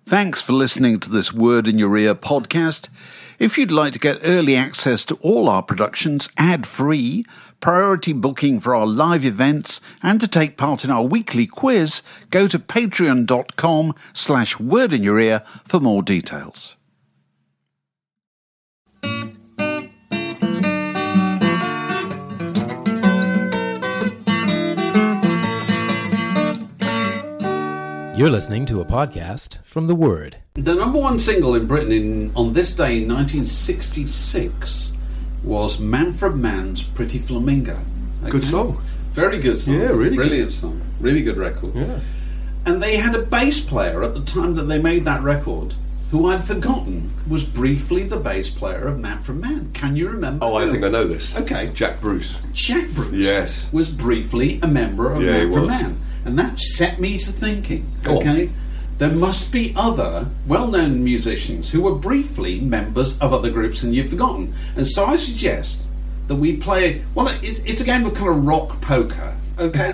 Thanks for listening to this Word in Your Ear podcast. If you'd like to get early access to all our productions ad-free, priority booking for our live events, and to take part in our weekly quiz, go to patreon.com/wordinyourear for more details. You're listening to a podcast from The Word. The number one single in Britain on this day in 1966 was Manfred Mann's Pretty Flamingo. Okay? Good song. Very good song. Yeah, really Brilliant song. Really good record. Yeah. And they had a bass player at the time that they made that record who I'd forgotten was briefly the bass player of Manfred Mann. Can you remember? Oh, I think I know this. Okay. Jack Bruce. Jack Bruce Yes. was briefly a member of Yeah, he Manfred was. Mann. And that set me to thinking, Go on. okay, there must be other well-known musicians who were briefly members of other groups and you've forgotten. And so I suggest that we play, well, it's a game of kind of rock poker, okay?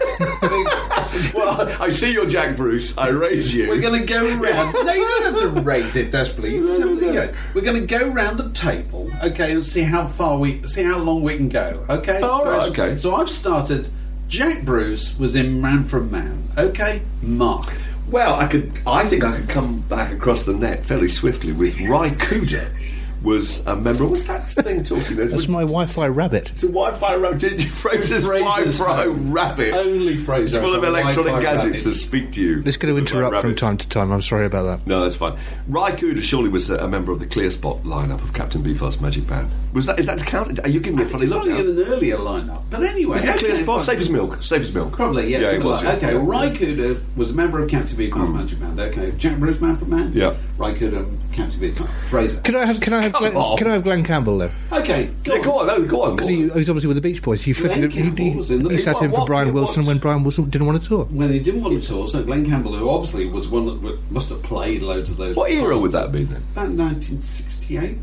Well, I see you're Jack Bruce. I raise you. We're going to go around. No, you don't have to raise it desperately. You just have to, we're going to go around the table, okay, and see how long we can go, okay? All right, okay. So I've started. Jack Bruce was in Manfred Mann, okay? Mark. Well, I think I could come back across the net fairly swiftly with Ry Cooder was a member. What's that thing talking about? That's my Wi-Fi rabbit. It's a Wi-Fi rabbit. Did you Fraser's Fraser's Wi-Fi home. rabbit? Only Fraser. It's full of electronic Wi-Fi gadgets that rabbit. speak to you. It's going to interrupt from Rabbits. time to time. I'm sorry about that. No, that's fine. Ry Cooder surely was a member of the Clear Spot lineup of Captain Beefheart's Magic Band. Is that to count? Are you giving me a funny look Probably now? in an earlier lineup. But anyway. Is that Clear okay, Spot? fine. Safe as milk. Safe as milk. Probably, yes. Yeah, it was. Okay, Yeah. well, Ry Cooder was a member of Captain Beefheart's Magic Band. Okay, Jack Bruce, Manfred Mann. Yeah. Ry Cooder, Captain Beefheart. Fraser. Can I have Come on. Glenn Campbell though? Okay, Yeah, go on. No, go on. Because he was obviously with the Beach Boys. He Glenn Campbell was in the he Beach sat in for What- Brian what- Wilson when Brian Wilson didn't want to tour. When he didn't want to tour, so Glenn Campbell, who obviously was one that must have played loads of those. What era parts. would that be then? About 1968.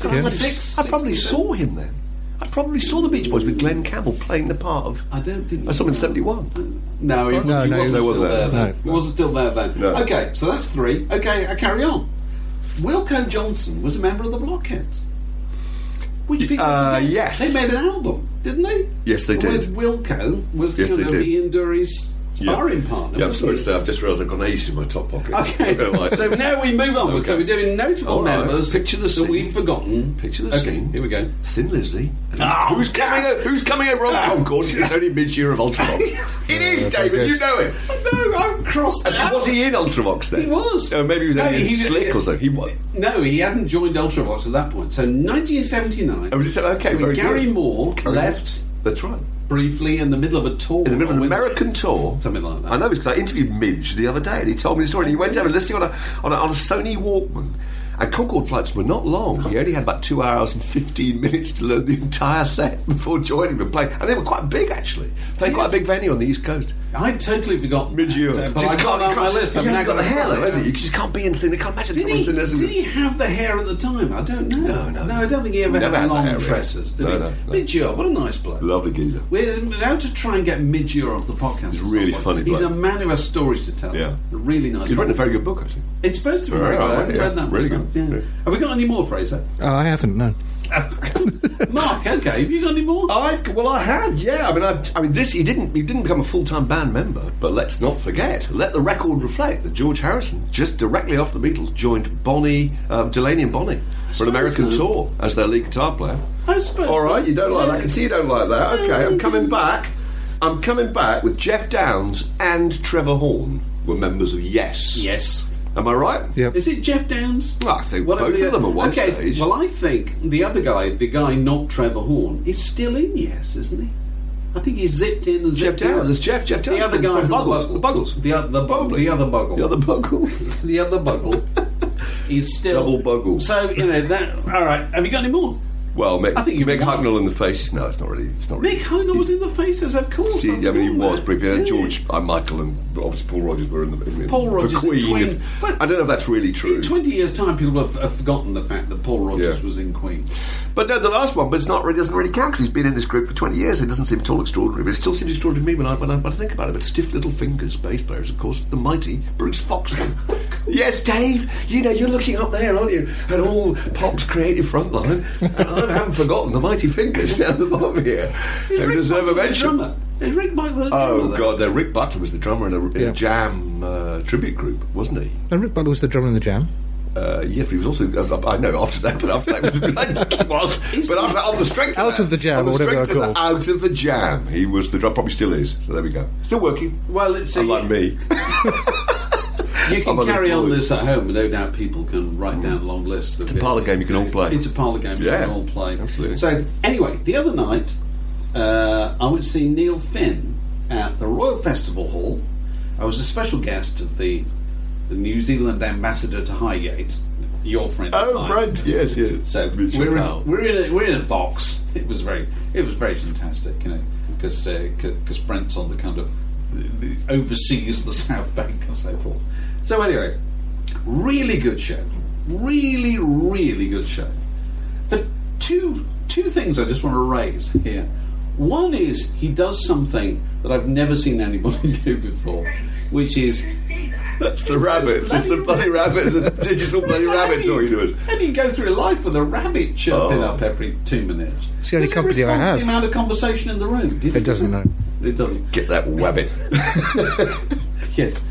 I probably saw him then. I probably saw the Beach Boys with Glenn Campbell playing the part of. I don't think. I saw him in 71. No, he, No, he no, wasn't he still wasn't there there. then. No. He wasn't still there then. No. Okay, so that's three. Okay, I carry on. Wilco Johnson was a member of the Blockheads. Which people forget. yes. They made an album, didn't they? Yes, they did. With Wilco was Yes, kind they of did. Ian Dury's sparring partner. Yeah, I'm wasn't sorry he? to say, I've just realised I've got an ace in my top pocket. Okay, I'm gonna lie. so now we move on. Okay. So we're doing notable All right. members Picture the that scene. we've forgotten. Picture the Okay, scene. here we go. Thin Lizzy. Oh, who's coming over on Concord? It's only mid-year of Ultravox. It is, David. You know it. No, I've crossed it Actually, out. was he in Ultravox then? He was. Maybe he was only in Slick or something. He was. No, he hadn't joined Ultravox at that point. So 1979. Oh, was he said, okay, when very Gary good. Moore Gary left That's right. briefly in the middle of a tour. In the middle of an With- American tour. Something like that. I know, because I interviewed Midge the other day and he told me the story. And he went over listening on a Sony Walkman. And Concorde flights were not long. He only had about 2 hours and 15 minutes to learn the entire set before joining them playing. And they were quite big, actually. Playing quite a big venue on the East Coast. I'd totally forgotten. Mid-year. that, But I got that on my list. He I've now hasn't got the hair, cross though, it has out. he? You just can't be anything. I can't imagine Did someone he, sitting there. did he have the hair at the time? I don't know. No. I don't think he ever Never had had the long hair, really. tresses, did No, he? no. Mid-year, what a nice bloke. Lovely geezer. We're out to try and get Mid-year off the podcast. He's at a really some funny point. He's a bloke. man who has stories to tell. Yeah. A really nice He's bloke. written a very good book, actually. It's supposed to be Very very good. I right, haven't yeah. read that Really myself. good. Yeah. Yeah. Have we got any more, Fraser? I haven't, no. Mark, okay. Have you got any more? I have, yeah. I mean, this he didn't become a full-time band member, but let's not forget. Let the record reflect that George Harrison, just directly after the Beatles, joined Delaney and Bonnie for an American so. tour as their lead guitar player. I suppose. All right, so. you don't like Yeah. that. I can see you don't like that. Okay, I'm coming back. I'm coming back with Jeff Downes and Trevor Horn were members of Yes. Yes. Am I right? Yep. Is it Jeff Downes? Well, I think Whatever both of them at one stage. Well, I think the other guy, the guy not Trevor Horn, is still in Yes, isn't he? I think he's zipped in and Jeff zipped out. Downes. There's Jeff Downes. The other guy from Buggles. the Buggles. The other Buggle. The other Buggle. The other Buggle. He's still Double Buggle. So that. All right. Have you got any more? Well, I think you Mick won. Hucknall in the Faces. No, it's not really. Mick Hucknall was in the Faces, of course. See, I mean, he was briefly. Yeah. George, Michael, and obviously Paul Rodgers were in the Paul Rodgers the in Queen. Queen. Well, I don't know if that's really true. In 20 years' time, people have forgotten the fact that Paul Rodgers Yeah. was in Queen. But no, the last one, but it's not really, doesn't really count because he's been in this group for 20 years. It doesn't seem at all extraordinary, but it still seems extraordinary to me when I think about it. But Stiff Little Fingers bass player is, of course, the mighty Bruce Foxton. Yes, Dave, you know, you're looking up there, aren't you? At all Pop's creative frontline. And I haven't forgotten the mighty fingers down the bottom here. They deserve a mention. Is Rick Buckler the drummer? Oh, God, no, Rick Buckler was the drummer in a Jam tribute group, wasn't he? And Rick Buckler was the drummer in the Jam. Yes, but he was also. I know after that, but after that was. But after on the strength Out of the Jam, or whatever they're called. Out of the Jam, he was the drummer. Probably still is. So there we go. Still working. Well, it's unlike me. You can carry on this at home, no doubt people can write down long lists. It's a parlour game you can all play. It's a parlour game you can all play. Absolutely. So, anyway, the other night, I went to see Neil Finn at the Royal Festival Hall. I was a special guest of the New Zealand ambassador to Highgate, your friend. Oh, Brent, yes. So we're in a box. It was very fantastic, you know, because Brent's on the kind of oversees the South Bank and so forth. So anyway, really good show, really good show. But two things I just want to raise here. One is he does something that I've never seen anybody do before, which is. That's the rabbit. It's the bloody rabbit. It's a digital bloody rabbit talking to us. And you go through life with a rabbit chirping up every 2 minutes. It's the only company I have. The amount of conversation in the room. It doesn't know. It doesn't. Get that rabbit. Yes.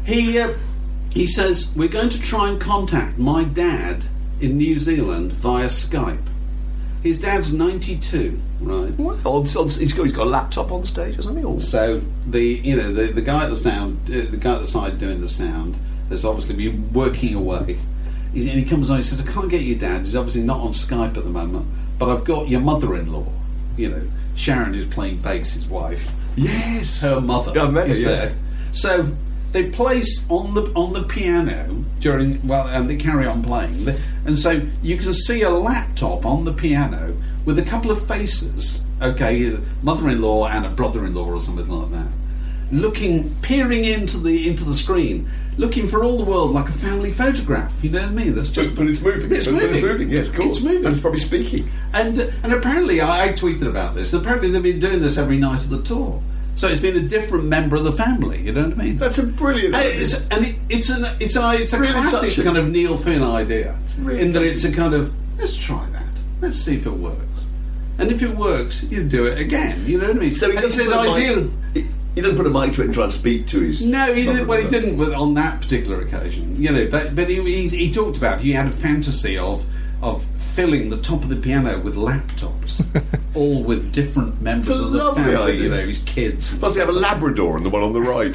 He says, we're going to try and contact my dad in New Zealand via Skype. His dad's 92, right? He's got a laptop on stage or something. So the guy at the sound, the guy at the side doing the sound, has obviously been working away. And he comes on. He says, "I can't get your dad. He's obviously not on Skype at the moment. But I've got your mother-in-law. You know, Sharon, who's playing bass, his wife. Yes, her mother is there. So they place on the piano and they carry on playing. And so you can see a laptop on the piano with a couple of faces, okay, mother-in-law and a brother-in-law or something like that, peering into the screen, looking for all the world like a family photograph. You know what I mean? That's just. But it's moving. It's moving. Yes, cool. It's moving. And it's probably speaking. And apparently, I tweeted about this. Apparently, they've been doing this every night of the tour. So it's been a different member of the family. You know what I mean? That's a brilliant idea. It's a really classic touching. Kind of Neil Finn idea. Really that it's a kind of, let's try that. Let's see if it works. And if it works, you do it again. You know what I mean? So he didn't put a mic to it and try and speak to his. No, he didn't on that particular occasion. You know, but he talked about he had a fantasy of filling the top of the piano with laptops, all with different members of the family. Idea. You know, his kids. Plus, we have a Labrador and the one on the right.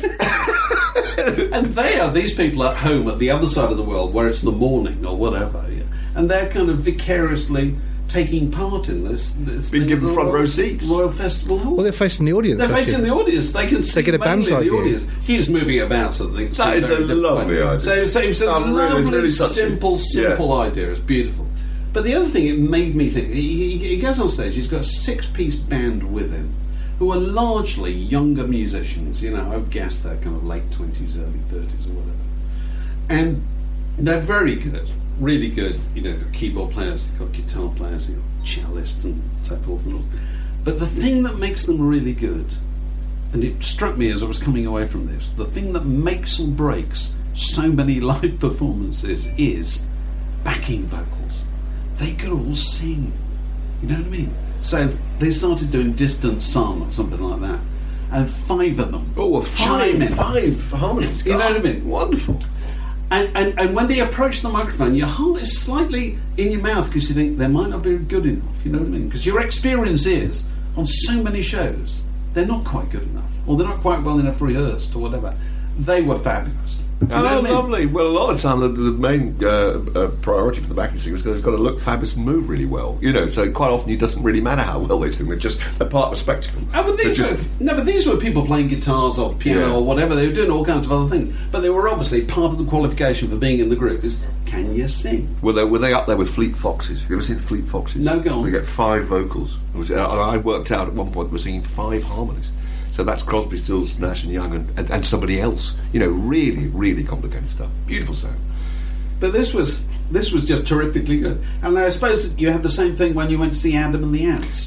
And these people at home at the other side of the world, where it's the morning or whatever, and they're kind of vicariously taking part in this. Being given front row seats. Royal Festival Hall. Well, they're facing the audience. They're facing the audience. They can see get a band the audience. He was moving about, so they that is a lovely idea. So it's a lovely, simple idea. It's beautiful. But the other thing it made me think, he goes on stage, he's got a 6-piece band with him, who are largely younger musicians. You know, I would guess they're kind of late 20s, early 30s or whatever. And they're very good. Really good, you know, keyboard players, they've got guitar players, they've got cellists and so forth and all. But the thing that makes them really good, and it struck me as I was coming away from this, the thing that makes or breaks so many live performances is backing vocals. They could all sing, you know what I mean? So they started doing Distant Sun or something like that, and 5 of them. Oh, five harmonies. You know what I mean? Wonderful. And when they approach the microphone, your heart is slightly in your mouth because you think they might not be good enough. You know what I mean? Because your experience is, on so many shows, they're not quite good enough. Or they're not quite well enough rehearsed or whatever. They were fabulous. You know what I mean? Lovely. Well, a lot of the time, the main priority for the backing singers is they've got to look fabulous and move really well. You know, so quite often it doesn't really matter how well they sing. They're part of a spectacle. But these were people playing guitars or piano or whatever. They were doing all kinds of other things. But they were obviously part of the qualification for being in the group is, can you sing? Were they up there with Fleet Foxes? Have you ever seen Fleet Foxes? No, go on. They get 5 vocals. I worked out at one point they were singing 5 harmonies. So that's Crosby, Stills, Nash and Young and somebody else. You know, really, really complicated stuff. Beautiful sound. But this was This was just terrifically good. And I suppose you had the same thing when you went to see Adam and the Ants.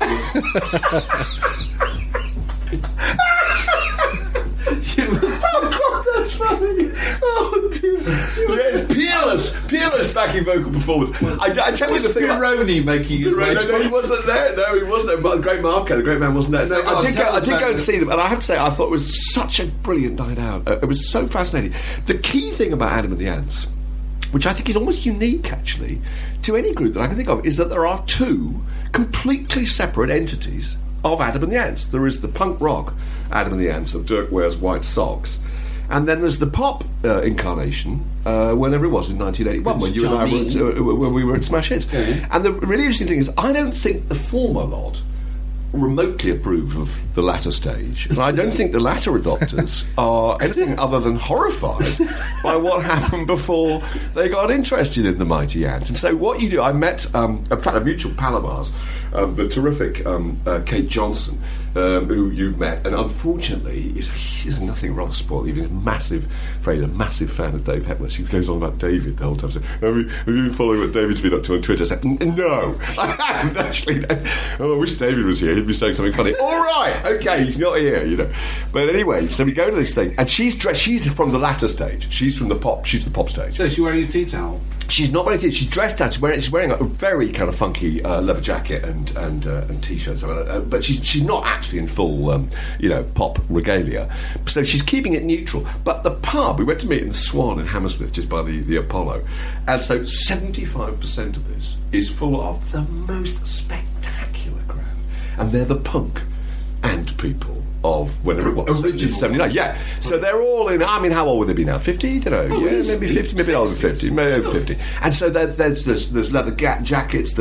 Oh God, that's funny! Oh dear! Yes, peerless backing vocal performance. I tell you the thing. Pironi making his way. No, he wasn't there. No, he wasn't there. But the great Marco, the great man, wasn't there. No, I did go and see them, and I have to say, I thought it was such a brilliant night out. It was so fascinating. The key thing about Adam and the Ants, which I think is almost unique, actually, to any group that I can think of, is that there are two completely separate entities of Adam and the Ants. There is the punk rock Adam and the Ants of Dirk Wears White Socks, and then there's the pop incarnation, whenever it was in 1981, when you and I were when we were at Smash Hits. Okay. And the really interesting thing is, I don't think the former lot remotely approve of the latter stage, and I don't think the latter adopters are anything other than horrified by what happened before they got interested in the Mighty Ant. And so what you do, I met in fact a mutual pal of ours, the terrific Kate Johnson, who you've met, and unfortunately is nothing rather spoiled. He's a massive fan of Dave Hepler. She goes on about David the whole time. So, have you been following what David's been up to on Twitter? I said, no, I haven't actually. Oh, I wish David was here. He'd be saying something funny. All right, okay, he's not here, you know. But anyway, so we go to this thing, and she's from the latter stage. She's from the pop. She's the pop stage. So she's wearing a tea towel. She's not wearing a t-shirt. She's dressed out. She's wearing a very kind of funky leather jacket and t-shirts. But she's not actually in full, pop regalia. So she's keeping it neutral. But the pub, we went to meet in the Swan in Hammersmith, just by the Apollo, and so 75% of this is full of the most spectacular crowd, and they're the punk and people of whenever it was, original 79. Yeah, so they're all in. I mean, how old would they be now? 50? I don't know. Oh, yeah, maybe 50, maybe older than 50, maybe 50. And so there's leather jackets.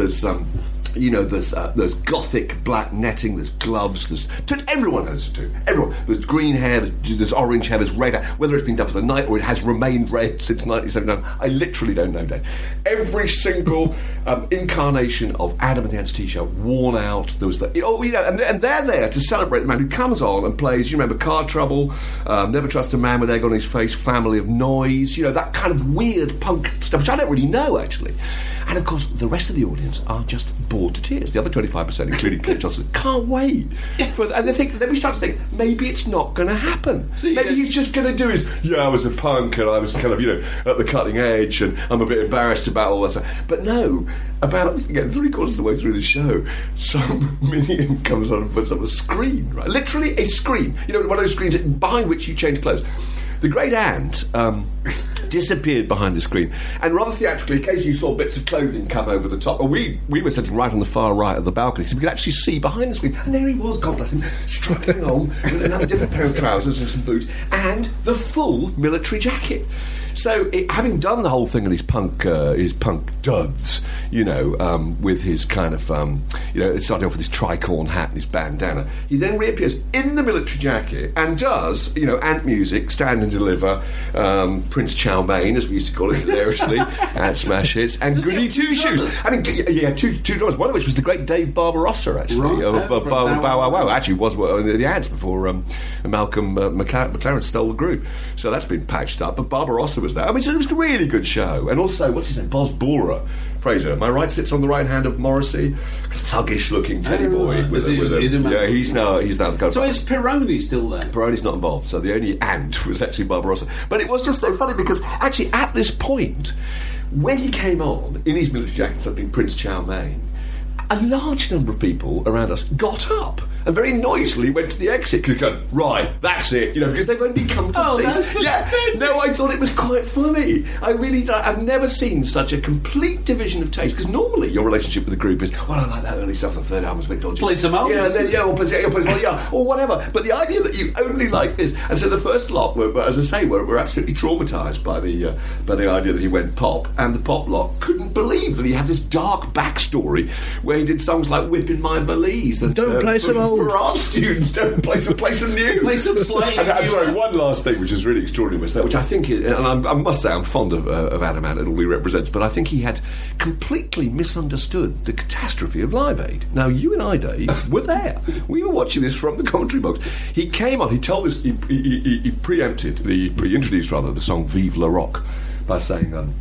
There's gothic black netting. There's gloves. Everyone knows to do. Everyone. There's green hair. There's orange hair. There's red hair. Whether it's been done for the night or it has remained red since 1979, I literally don't know, Dave. Every single incarnation of Adam and the Ants T-shirt worn out. There was and they're there to celebrate the man who comes on and plays. You remember Car Trouble, Never Trust a Man with Egg on His Face, Family of Noise. You know, that kind of weird punk stuff, which I don't really know actually. And of course, the rest of the audience are just bored to tears. The other 25%, including Kate Johnson, can't wait. And then we start to think, maybe it's not going to happen. Maybe he's just going to do his, I was a punk and I was kind of, at the cutting edge and I'm a bit embarrassed about all that stuff. But no, about, again, 3/4 of the way through the show, some minion comes on and puts up a screen, right? Literally a screen. One of those screens behind which you change clothes. The Great Ant disappeared behind the screen, and rather theatrically, occasionally you saw bits of clothing come over the top. And we were sitting right on the far right of the balcony, so we could actually see behind the screen. And there he was, God bless him, struggling on with another different pair of trousers and some boots, and the full military jacket. So, having done the whole thing in his punk duds, with his kind of, starting off with his tricorn hat and his bandana, he then reappears in the military jacket and does, Ant music, Stand and Deliver, Prince Chow Mein, as we used to call it hilariously, at Smash Hits, and Goody Two Shoes. I mean, he had two drummers, one of which was the great Dave Barbarossa, actually, of Bow Wow Wow. Actually, was one of the ads before Malcolm McLaren stole the group. So that's been patched up, but Barbarossa was there. I mean, so it was a really good show. And also, what's his name? Boz Bora. Fraser, am I right? Sits on the right hand of Morrissey. Thuggish-looking teddy boy. He's now the guy. So is Pironi still there? Pironi's not involved. So the only ant was actually Barbarossa. But it was just so funny because actually at this point, when he came on in his military jacket, something Prince Chow Mein, a large number of people around us got up and very noisily went to the exit because going, right, that's it, because they've only come to see. I thought it was quite funny. I've never seen such a complete division of taste, because normally your relationship with the group is, I like that early stuff, the third album's a bit dodgy. Play some albums. Or whatever. But the idea that you only like this, and so the first lot were, as I say, were absolutely traumatised by the idea that he went pop, and the pop lot couldn't believe that he had this dark backstory where he did songs like Whipping My Valise and Don't play some old. For our students, don't play some new. Play some slang. I'm sorry, one last thing which is really extraordinary was that, which I think is, and I must say I'm fond of Adam Ant and all he represents, but I think he had completely misunderstood the catastrophe of Live Aid. Now, you and I, Dave, were there. We were watching this from the commentary box. He came on, he told us, he pre-introduced the song Vive la Rock by saying,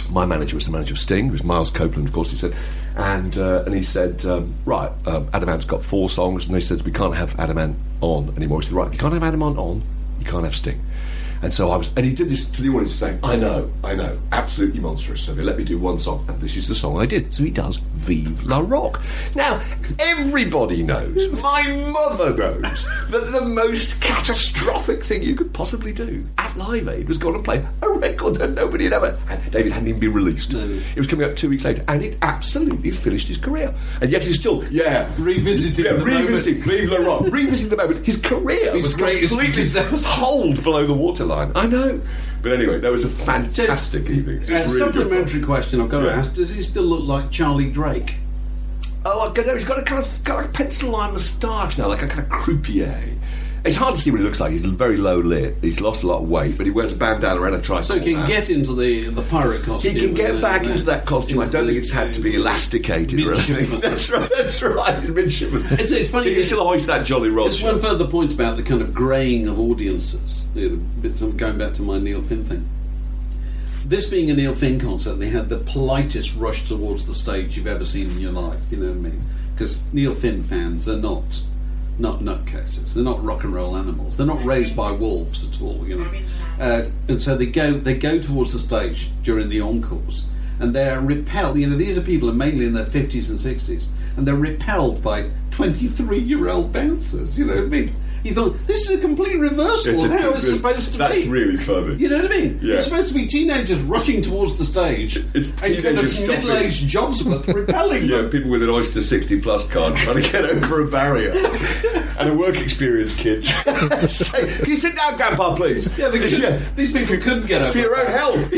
my manager was the manager of Sting. It was Miles Copeland, of course. He said, and he said, right, Adam Ant's got 4 songs, and they said we can't have Adam Ant on anymore. He said, right, if you can't have Adam Ant on, you can't have Sting. And so and he did this to the audience, saying, I know, absolutely monstrous. So let me do one song, and this is the song I did. So he does Vive la Rock. Now, everybody knows, my mother knows, that the most catastrophic thing you could possibly do at Live Aid was go on and play a record that nobody had ever. And David hadn't even been released. No. It was coming out 2 weeks later, and it absolutely finished his career. And yet he's still, revisiting Vive la Rock, revisiting the moment. His career was completely holed below the waterline. I know. But anyway, that was a fantastic evening. Really supplementary question I've got to ask, does he still look like Charlie Drake? Oh, I don't know. He's got a kind of pencil line moustache now, like a kind of croupier. It's hard to see what he looks like. He's very low lit. He's lost a lot of weight, but he wears a bandana and a tricycle. So he can get into the pirate costume. He can get back into that costume. I don't think it's had to be elasticated or anything. That's right. He's midshipman. It's funny. He can still hoist that Jolly Roger. Just one further point about the kind of greying of audiences. Going back to my Neil Finn thing. This being a Neil Finn concert, they had the politest rush towards the stage you've ever seen in your life. You know what I mean? Because Neil Finn fans are not nutcases. They're not rock and roll animals. They're not raised by wolves at all, you know. And so they go towards the stage during the encores, and they're repelled. You know, these are people mainly in their 50s and 60s, and they're repelled by 23-year-old bouncers. You know what I mean? You thought, this is a complete reversal of how it's supposed to be. That's really funny. You know what I mean? Yeah. It's supposed to be teenagers rushing towards the stage. It's and kind of middle-aged jobsworth repelling them. Yeah, people with an Oyster 60-plus card trying to get over a barrier. And a work experience kid. Say, can you sit down, Grandpa, please? Yeah, these people couldn't get over. For your own health.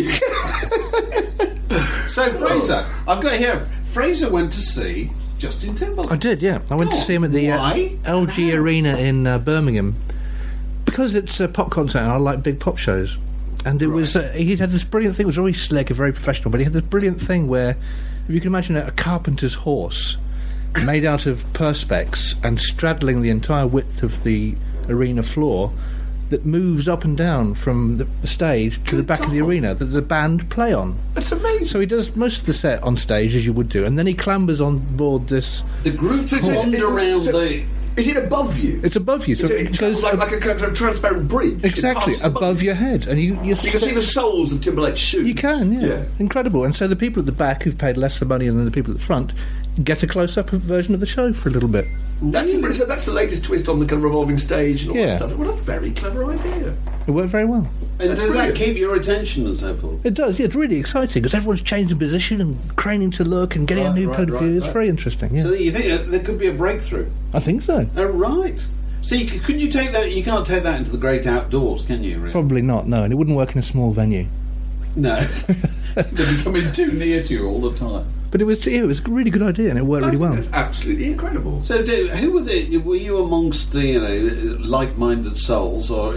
So, Fraser, I've got here, Fraser went to see Justin Timberlake. I did, yeah. I went to see him at the LG Arena in Birmingham because it's a pop concert and I like big pop shows. And it was he had this brilliant thing. It was very slick and very professional, but he had this brilliant thing where, if you can imagine a carpenter's horse made out of perspex and straddling the entire width of the arena floor, that moves up and down from the stage to the back of the arena that the band play on. That's amazing. So he does most of the set on stage, as you would do, and then he clambers on board this... The group wander around the... Is it above you? It's above you. So it goes like a kind of transparent bridge. Exactly, above your head. And you can see the soles of Timberlake's shoes. You can, yeah. Incredible. And so the people at the back, who've paid less money than the people at the front, get a close-up version of the show for a little bit. That's the latest twist on the kind of revolving stage and all that stuff. What a very clever idea. It worked very well. And does that keep your attention and so forth? It does, yeah. It's really exciting because everyone's changing position and craning to look and getting a new point of view. It's very interesting, yeah. So you think there could be a breakthrough? I think so. Oh, right. So could you take that? You can't take that into the great outdoors, can you? Really? Probably not, no. And it wouldn't work in a small venue. No. They'd be coming too near to you all the time. But it was a really good idea, and it worked really well. It's absolutely incredible. So, who were you amongst the like-minded souls, or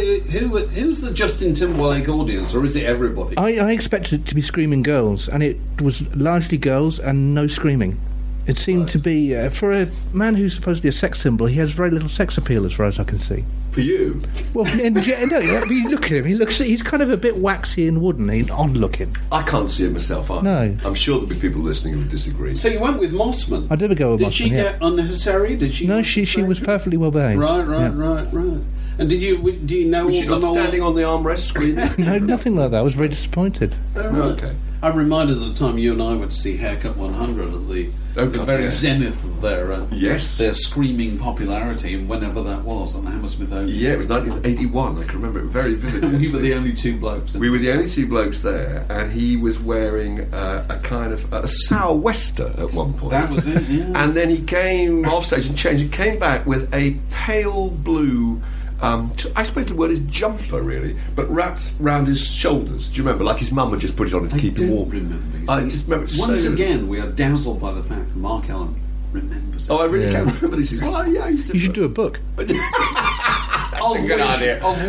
who's the Justin Timberlake audience, or is it everybody? I expected it to be screaming girls, and it was largely girls and no screaming. It seemed to be for a man who's supposedly a sex symbol. He has very little sex appeal, as far as I can see. For you? Well, no. You look at him. He's kind of a bit waxy and wooden. He's odd-looking. I can't see it myself. No. I'm sure there'll be people listening who would disagree. So you went with Mossman. I did go with Mossman. Did she get unnecessary? Did she? No, she was perfectly well behaved. Right. And do you know? Was she not standing on the armrest screaming? No, nothing like that. I was very disappointed. Okay. I'm reminded of the time you and I went to see Haircut 100 at the very zenith of their screaming popularity, and whenever that was on the Hammersmith Odeon. Yeah, it was 1981. I can remember it very vividly. We were the only two blokes. We were the only two blokes there, and he was wearing a kind of a sou'wester at one point. That was it. Yeah. And then he came off stage and changed. He came back with a pale blue. I suppose the word is jumper, really, but wrapped round his shoulders. Do you remember? Like his mum had just put it on to keep him warm. I just remember. Once again, we are dazzled by the fact that Mark Allen remembers it. Oh, I really can't remember this. Well, yeah, I used to. You should do a book. That's a good idea. Of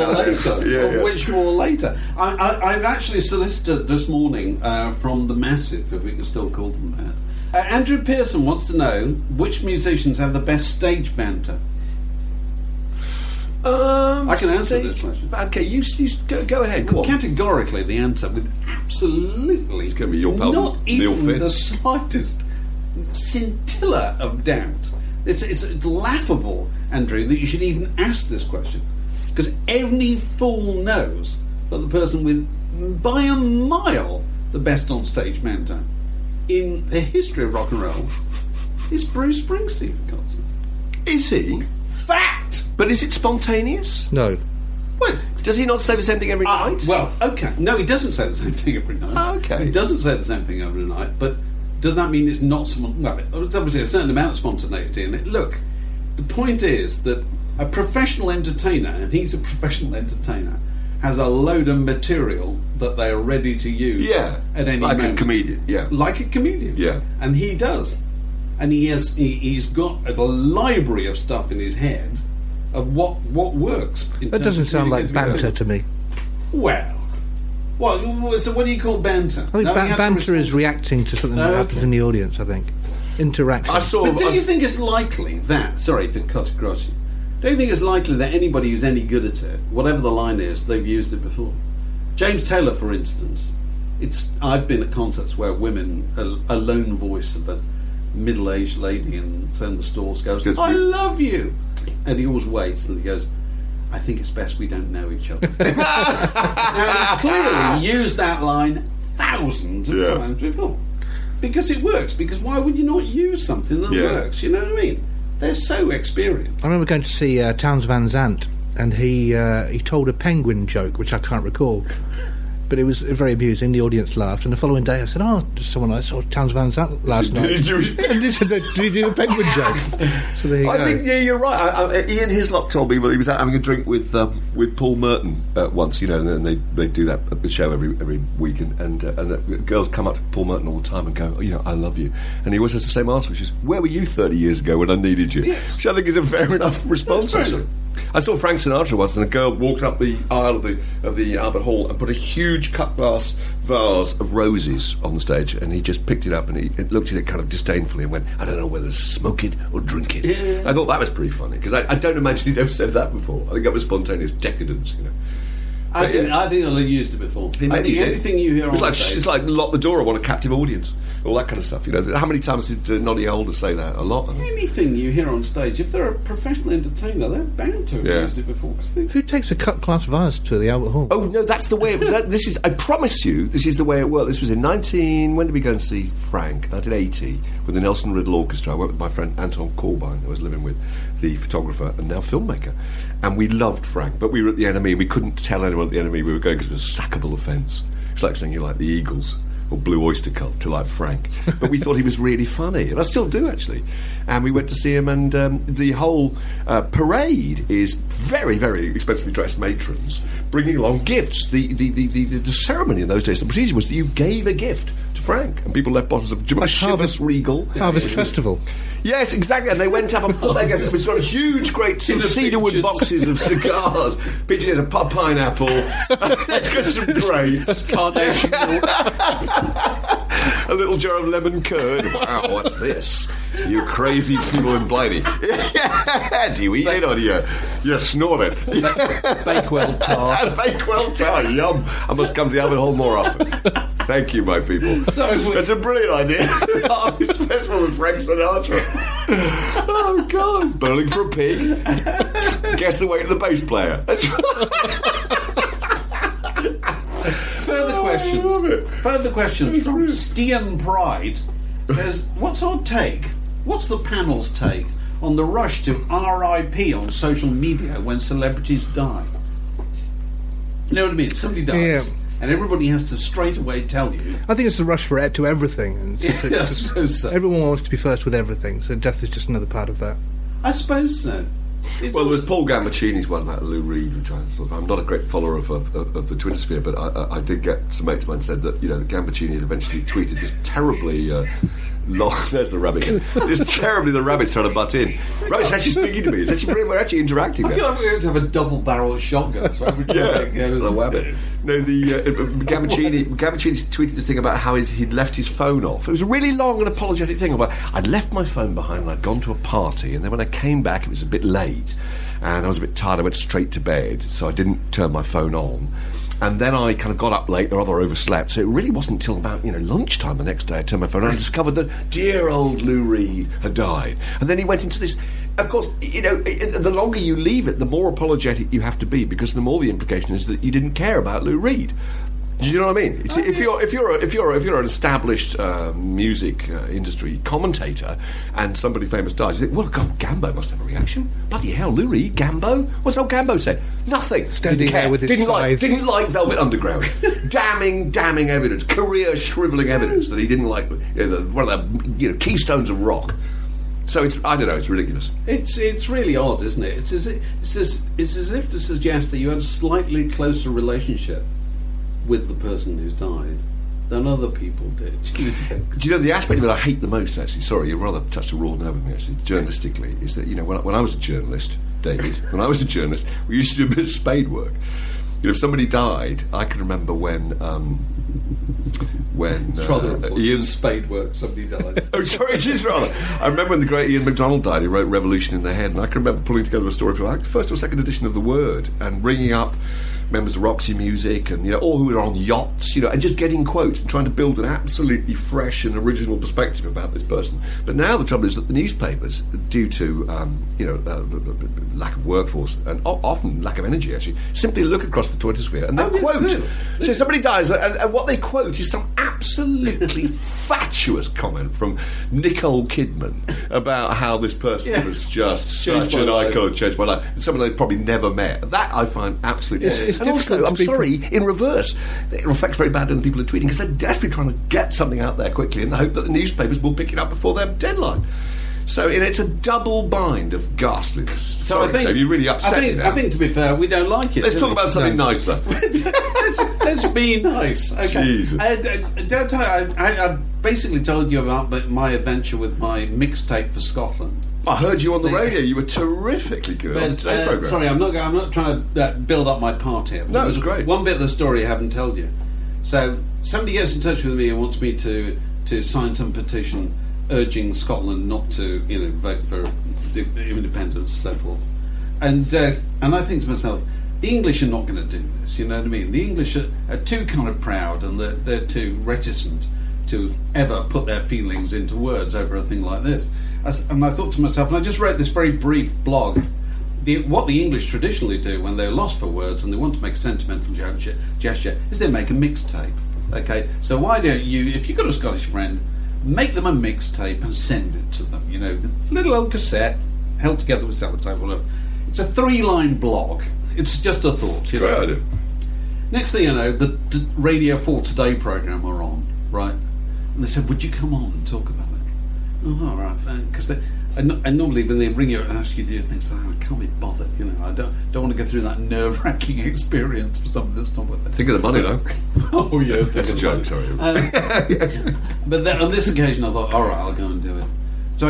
which more later. I've actually solicited this morning from the Massive, if we can still call them that. Andrew Pearson wants to know which musicians have the best stage banter. I can answer this question. Okay, you go ahead. Go on. Categorically, the answer with absolutely It's going to be your pal, not Neil even Finn. the slightest scintilla of doubt. It's laughable, Andrew, that you should even ask this question, because every fool knows that the person with, by a mile, the best on-stage banter in the history of rock and roll is Bruce Springsteen, for God's sake. Is he? Fact! But is it spontaneous? No. What? Does he not say the same thing every night? Well, okay. No, he doesn't say the same thing every night. Oh, okay. He doesn't say the same thing every night, but does that mean it's not... Well, it's obviously a certain amount of spontaneity in it. Look, the point is that a professional entertainer, and he's a professional entertainer, has a load of material that they are ready to use at any like moment. a comedian, Like a comedian. Yeah. And he does. And he's got a library of stuff in his head of what works. That doesn't sound like banter to me. Well, so what do you call banter? I think banter is reacting to something that happens in the audience, I think. Interaction. But do you think it's likely that... Sorry to cut across you. Do you think it's likely that anybody who's any good at it, whatever the line is, they've used it before? James Taylor, for instance. I've been at concerts where women, a lone voice of a middle-aged lady in the stalls goes, "I love you," and he always waits and he goes, "I think it's best we don't know each other." Now, he's clearly used that line thousands of times before because it works. Because why would you not use something that works? You know what I mean? They're so experienced. I remember going to see Townes Van Zandt, and he told a penguin joke, which I can't recall. But it was very amusing. The audience laughed, and the following day I said, someone I saw Townes Van Zandt last night. Did he said, did he do the penguin joke? So there you go. I think, you're right. Ian Hislop told me he was out having a drink with Paul Merton once, and they do that show every week, and girls come up to Paul Merton all the time and go, I love you. And he always has the same answer, which is, where were you 30 years ago when I needed you? Yes. Which I think is a fair enough response. I saw Frank Sinatra once, and a girl walked up the aisle of the Albert Hall and put a huge cut glass vase of roses on the stage, and he just picked it up and he looked at it kind of disdainfully and went, "I don't know whether to smoke it or drink it." Yeah. I thought that was pretty funny, because I don't imagine he'd ever said that before. I think that was spontaneous decadence, I think they'll have used it before. Anything you hear on stage... It's like lock the door, I want a captive audience. All that kind of stuff. How many times did Noddy Holder say that? A lot. Anything you hear on stage, if they're a professional entertainer, they're bound to have used it before. Who takes a cut glass vase to the Albert Hall? Oh no, that's the way. I promise you, this is the way it worked. This was in when did we go and see Frank? 1980 with the Nelson Riddle Orchestra. I went with my friend Anton Corbijn, who I was living with, the photographer and now filmmaker, and we loved Frank. But we were at the NME, and we couldn't tell anyone at the NME we were going because it was a sackable offence. It's like saying you like the Eagles or Blue Oyster Cult to like Frank. But we thought he was really funny, and I still do, actually. And we went to see him, and the whole parade is very, very expensively dressed matrons bringing along gifts. The ceremony in those days, the procedure was that you gave a gift to Frank, and people left bottles of Chivas Regal. Harvest Festival. Yes, exactly. And they went up and put their gifts. It's got a huge, great cedarwood boxes of cigars, pictures of a pineapple, let's get some grapes, carnation milk, a little jar of lemon curd. Wow, what's this? You crazy people in Blighty. Do you eat it or do you snort it? Bakewell tar. Bakewell tar, yum. I must come to the Albert Hall more often. Thank you, my people. That's a brilliant idea. Harvest Festival with Frank Sinatra. Oh, God. Bowling for a pig. Guess the weight of the bass player. Further questions from Stian Pride says, what's our take? What's the panel's take on the rush to RIP on social media when celebrities die? You know what I mean? Somebody dies. Yeah. And everybody has to straight away tell you. I think it's the rush to everything. And I suppose so. Everyone wants to be first with everything, so death is just another part of that. I suppose so. There was Paul Gambaccini's one about Lou Reed, which I'm not a great follower of the Twitter sphere, but I did get some mates of mine said that Gambaccini had eventually tweeted this terribly long. There's the rabbit. It's terribly the rabbit's trying to butt in. Rabbit's actually speaking to me. We're actually interacting. I feel like we're going to have a double-barrel shotgun. So the rabbit. No, Gambaccini tweeted this thing about how he'd left his phone off. It was a really long and apologetic thing about I'd left my phone behind and I'd gone to a party, and then when I came back it was a bit late, and I was a bit tired. I went straight to bed, so I didn't turn my phone on. And then I kind of got up late, or rather overslept, so it really wasn't until about, lunchtime the next day I turned my phone on and discovered that dear old Lou Reed had died. And then he went into this... Of course, the longer you leave it, the more apologetic you have to be, because the more the implication is that you didn't care about Lou Reed. Do you know what I mean? If you're an established music industry commentator and somebody famous dies, you think, well, God, Gambo must have a reaction. Bloody hell, Lou Reed, Gambo? What's old Gambo said? Nothing. Standing there with his scythe. Didn't like Velvet Underground. damning evidence, career shrivelling evidence that he didn't like one of the keystones of rock. So I don't know. It's ridiculous. It's really odd, isn't it? It's as if to suggest that you had a slightly closer relationship with the person who's died than other people did. Do you know the aspect that I hate the most, actually? Sorry, you rather touched a raw nerve with me, actually, journalistically, is that, when I was a journalist, David, we used to do a bit of spade work. If somebody died, I can remember when it's rather Ian spade work, somebody died. Oh, sorry, it is rather. I remember when the great Ian MacDonald died. He wrote Revolution in the Head, and I can remember pulling together a story for like the first or second edition of The Word and bringing up members of Roxy Music and all who were on yachts, and just getting quotes and trying to build an absolutely fresh and original perspective about this person. But now the trouble is that the newspapers, due to lack of workforce and often lack of energy, actually, simply look across the Twitter sphere and they quote. So somebody dies, and what they quote is some absolutely fatuous comment from Nicole Kidman about how this person was just such an icon, changed my life, and someone they'd probably never met. That I find absolutely. And also, I'm sorry, in reverse, it reflects very badly on the people who are tweeting, because they're desperately trying to get something out there quickly in the hope that the newspapers will pick it up before their deadline. So it's a double bind of ghastliness. So I think Dave, you really upset me now. I think, to be fair, we don't like it. Let's talk about something nicer. let's be nice. Okay. Jesus. I basically told you about my adventure with my mixtape for Scotland. I heard you on the radio. You were terrifically good on the Today programme. Sorry, I'm not trying to build up my part here. No, it was great. One bit of the story I haven't told you. So somebody gets in touch with me and wants me to sign some petition urging Scotland not to vote for independence and so forth. And I think to myself, the English are not going to do this. You know what I mean? The English are too kind of proud, and they're too reticent to ever put their feelings into words over a thing like this. And I thought to myself, and I just wrote this very brief blog, what the English traditionally do when they're lost for words and they want to make a sentimental gesture is they make a mixtape. Okay, so why don't you, if you've got a Scottish friend, make them a mixtape and send it to them. The little old cassette held together with sellotape, whatever. It's a 3-line blog. It's just a thought. Great idea. Next thing you know, the Radio 4 Today programme were on, right? And they said, would you come on and talk about it? Oh, all right, because and normally when they ring you and ask you to do things, I can't be bothered. I don't want to go through that nerve-wracking experience for something that's not worth it. Think of the money, though. Oh yeah, that's a joke. Sorry. But then, on this occasion, I thought, all right, I'll go and do it. So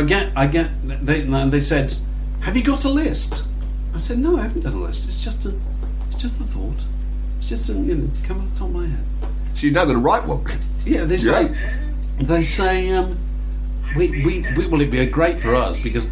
they said, have you got a list? I said, no, I haven't done a list. It's just a thought. It's just come off the top of my head. So you're now going to write one? Yeah, they say. Will it be great for us because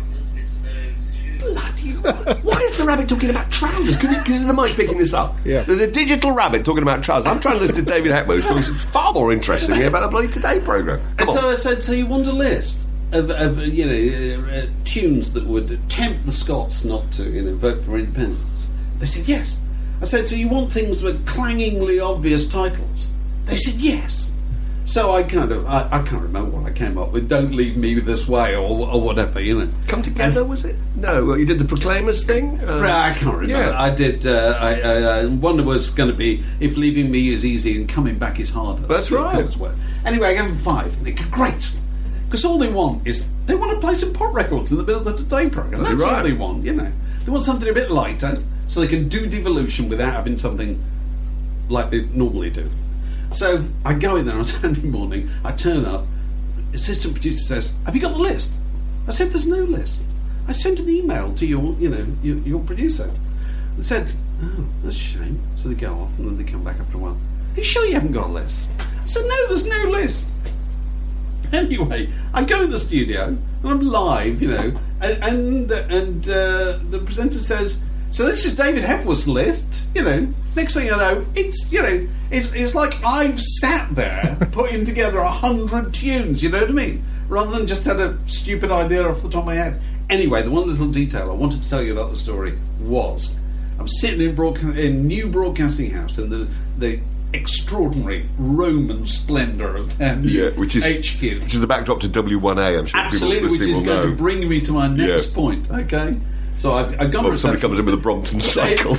bloody why is the rabbit talking about trousers? Because the mic picking this up. Yeah. There's a digital rabbit talking about trousers. I'm trying to listen to David Heckman who's talking far more interestingly about the bloody Today programme. So I said, so you want a list of tunes that would tempt the Scots not to vote for independence? They said yes. I said, so you want things with clangingly obvious titles? They said yes. So I can't remember what I came up with. Don't leave me this way, or whatever, Come Together, was it? No, you did the Proclaimers thing. I can't remember. Yeah. I did. One was going to be If Leaving Me Is Easy and Coming Back Is Harder. That's right. Anyway, I gave them 5. And they go, great, because all they want is they want to play some pop records in the middle of the Today programme. That's right. All they want. They want something a bit lighter, so they can do devolution without having something like they normally do. So I go in there on Sunday morning, I turn up, assistant producer says, have you got the list? I said, there's no list. I sent an email to your producer. They said, oh, that's a shame. So they go off and then they come back after a while. Are you sure you haven't got a list? I said, no, there's no list. Anyway, I go in the studio and I'm live, and the presenter says, "So this is David Hepworth's list." Next thing I know, it's like I've sat there putting together 100 tunes. You know what I mean? Rather than just had a stupid idea off the top of my head. Anyway, the one little detail I wanted to tell you about the story was I'm sitting in New Broadcasting House in the extraordinary Roman splendour of their new which is HQ. Which is the backdrop to W1A, I'm sure. Absolutely, which is going to bring me to my next point. Okay, so I've gone to somebody comes in with a Brompton cycle.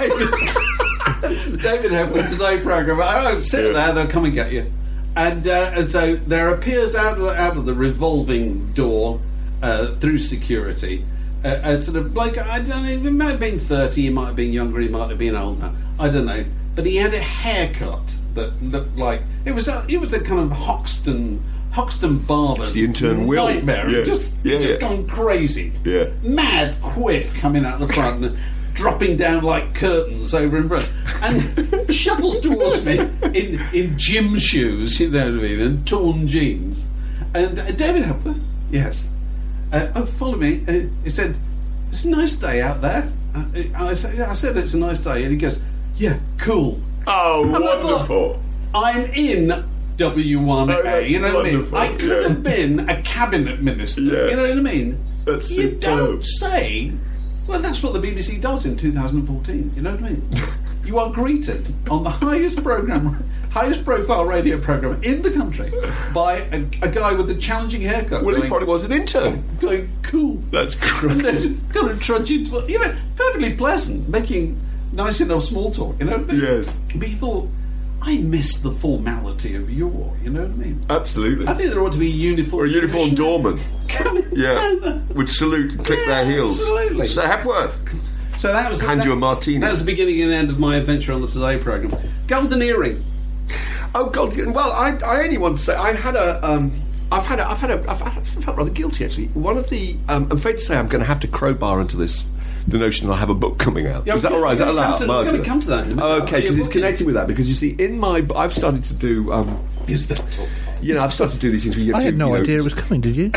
David Hepworth Today programme. Oh, sit there, they'll come and get you. And so there appears out of the revolving door through security a sort of bloke. I don't know. He might have been 30. He might have been younger. He might have been older. I don't know. But he had a haircut that looked like it was a kind of Hoxton barber's the intern Will. Nightmare. Yeah. Just gone crazy. Yeah. Mad quiff coming out the front and dropping down like curtains over in front, and shuffles towards me in gym shoes, you know what I mean, and torn jeans. And David Hepworth, yes. Follow me. He said, "It's a nice day out there." I said it's a nice day, and he goes, "Yeah, cool." Oh, and wonderful! I'm in W1A. Oh, you know what I mean? I could have been a cabinet minister. Yeah. You know what I mean? That's you superb. don't say. Well, that's what the BBC does in 2014. You know what I mean? You are greeted on the highest profile radio programme in the country by a guy with a challenging haircut. Well, he probably was an intern. Going, cool. That's great. And then going to trudge into, perfectly pleasant, making nice enough small talk. You know what I mean? Yes. But he thought, I miss the formality of yore. You know what I mean? Absolutely. I think there ought to be a uniform. Or a uniform doorman. Yeah. Would salute and click their heels. Absolutely. Sir Hepworth. So that was Hand you a martini. That was the beginning and end of my adventure on the Today programme. Golden earring. Oh God! Well, I only want to say I had a. I've felt rather guilty actually. One of the. I'm afraid to say I'm going to have to crowbar into this. The notion that I'll have a book coming out. Yeah, Is that all right? Is that allowed? We're going to come to that in a minute. Oh, okay, because it's connected with that. Because you see, in my, I've started to do. Is that all? I've started to do these things. Where you I had no idea it was coming. Did you?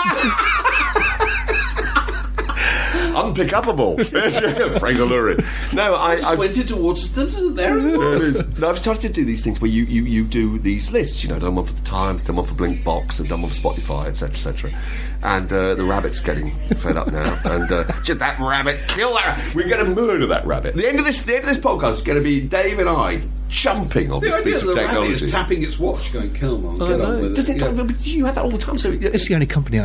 Unpickupable. Fraser Lurie. No, I went towards there it was. No, I've started to do these things where you do these lists. Done one for the Times, done one for Blinkbox, and done one for Spotify, etc., etc. And the rabbit's getting fed up now. And just that rabbit, kill that. We're going to murder that rabbit. The end of this podcast is going to be Dave and I jumping on this piece of technology. The rabbit is tapping its watch, going, "Come on, get on with it." You have that all the time. So It's the only company I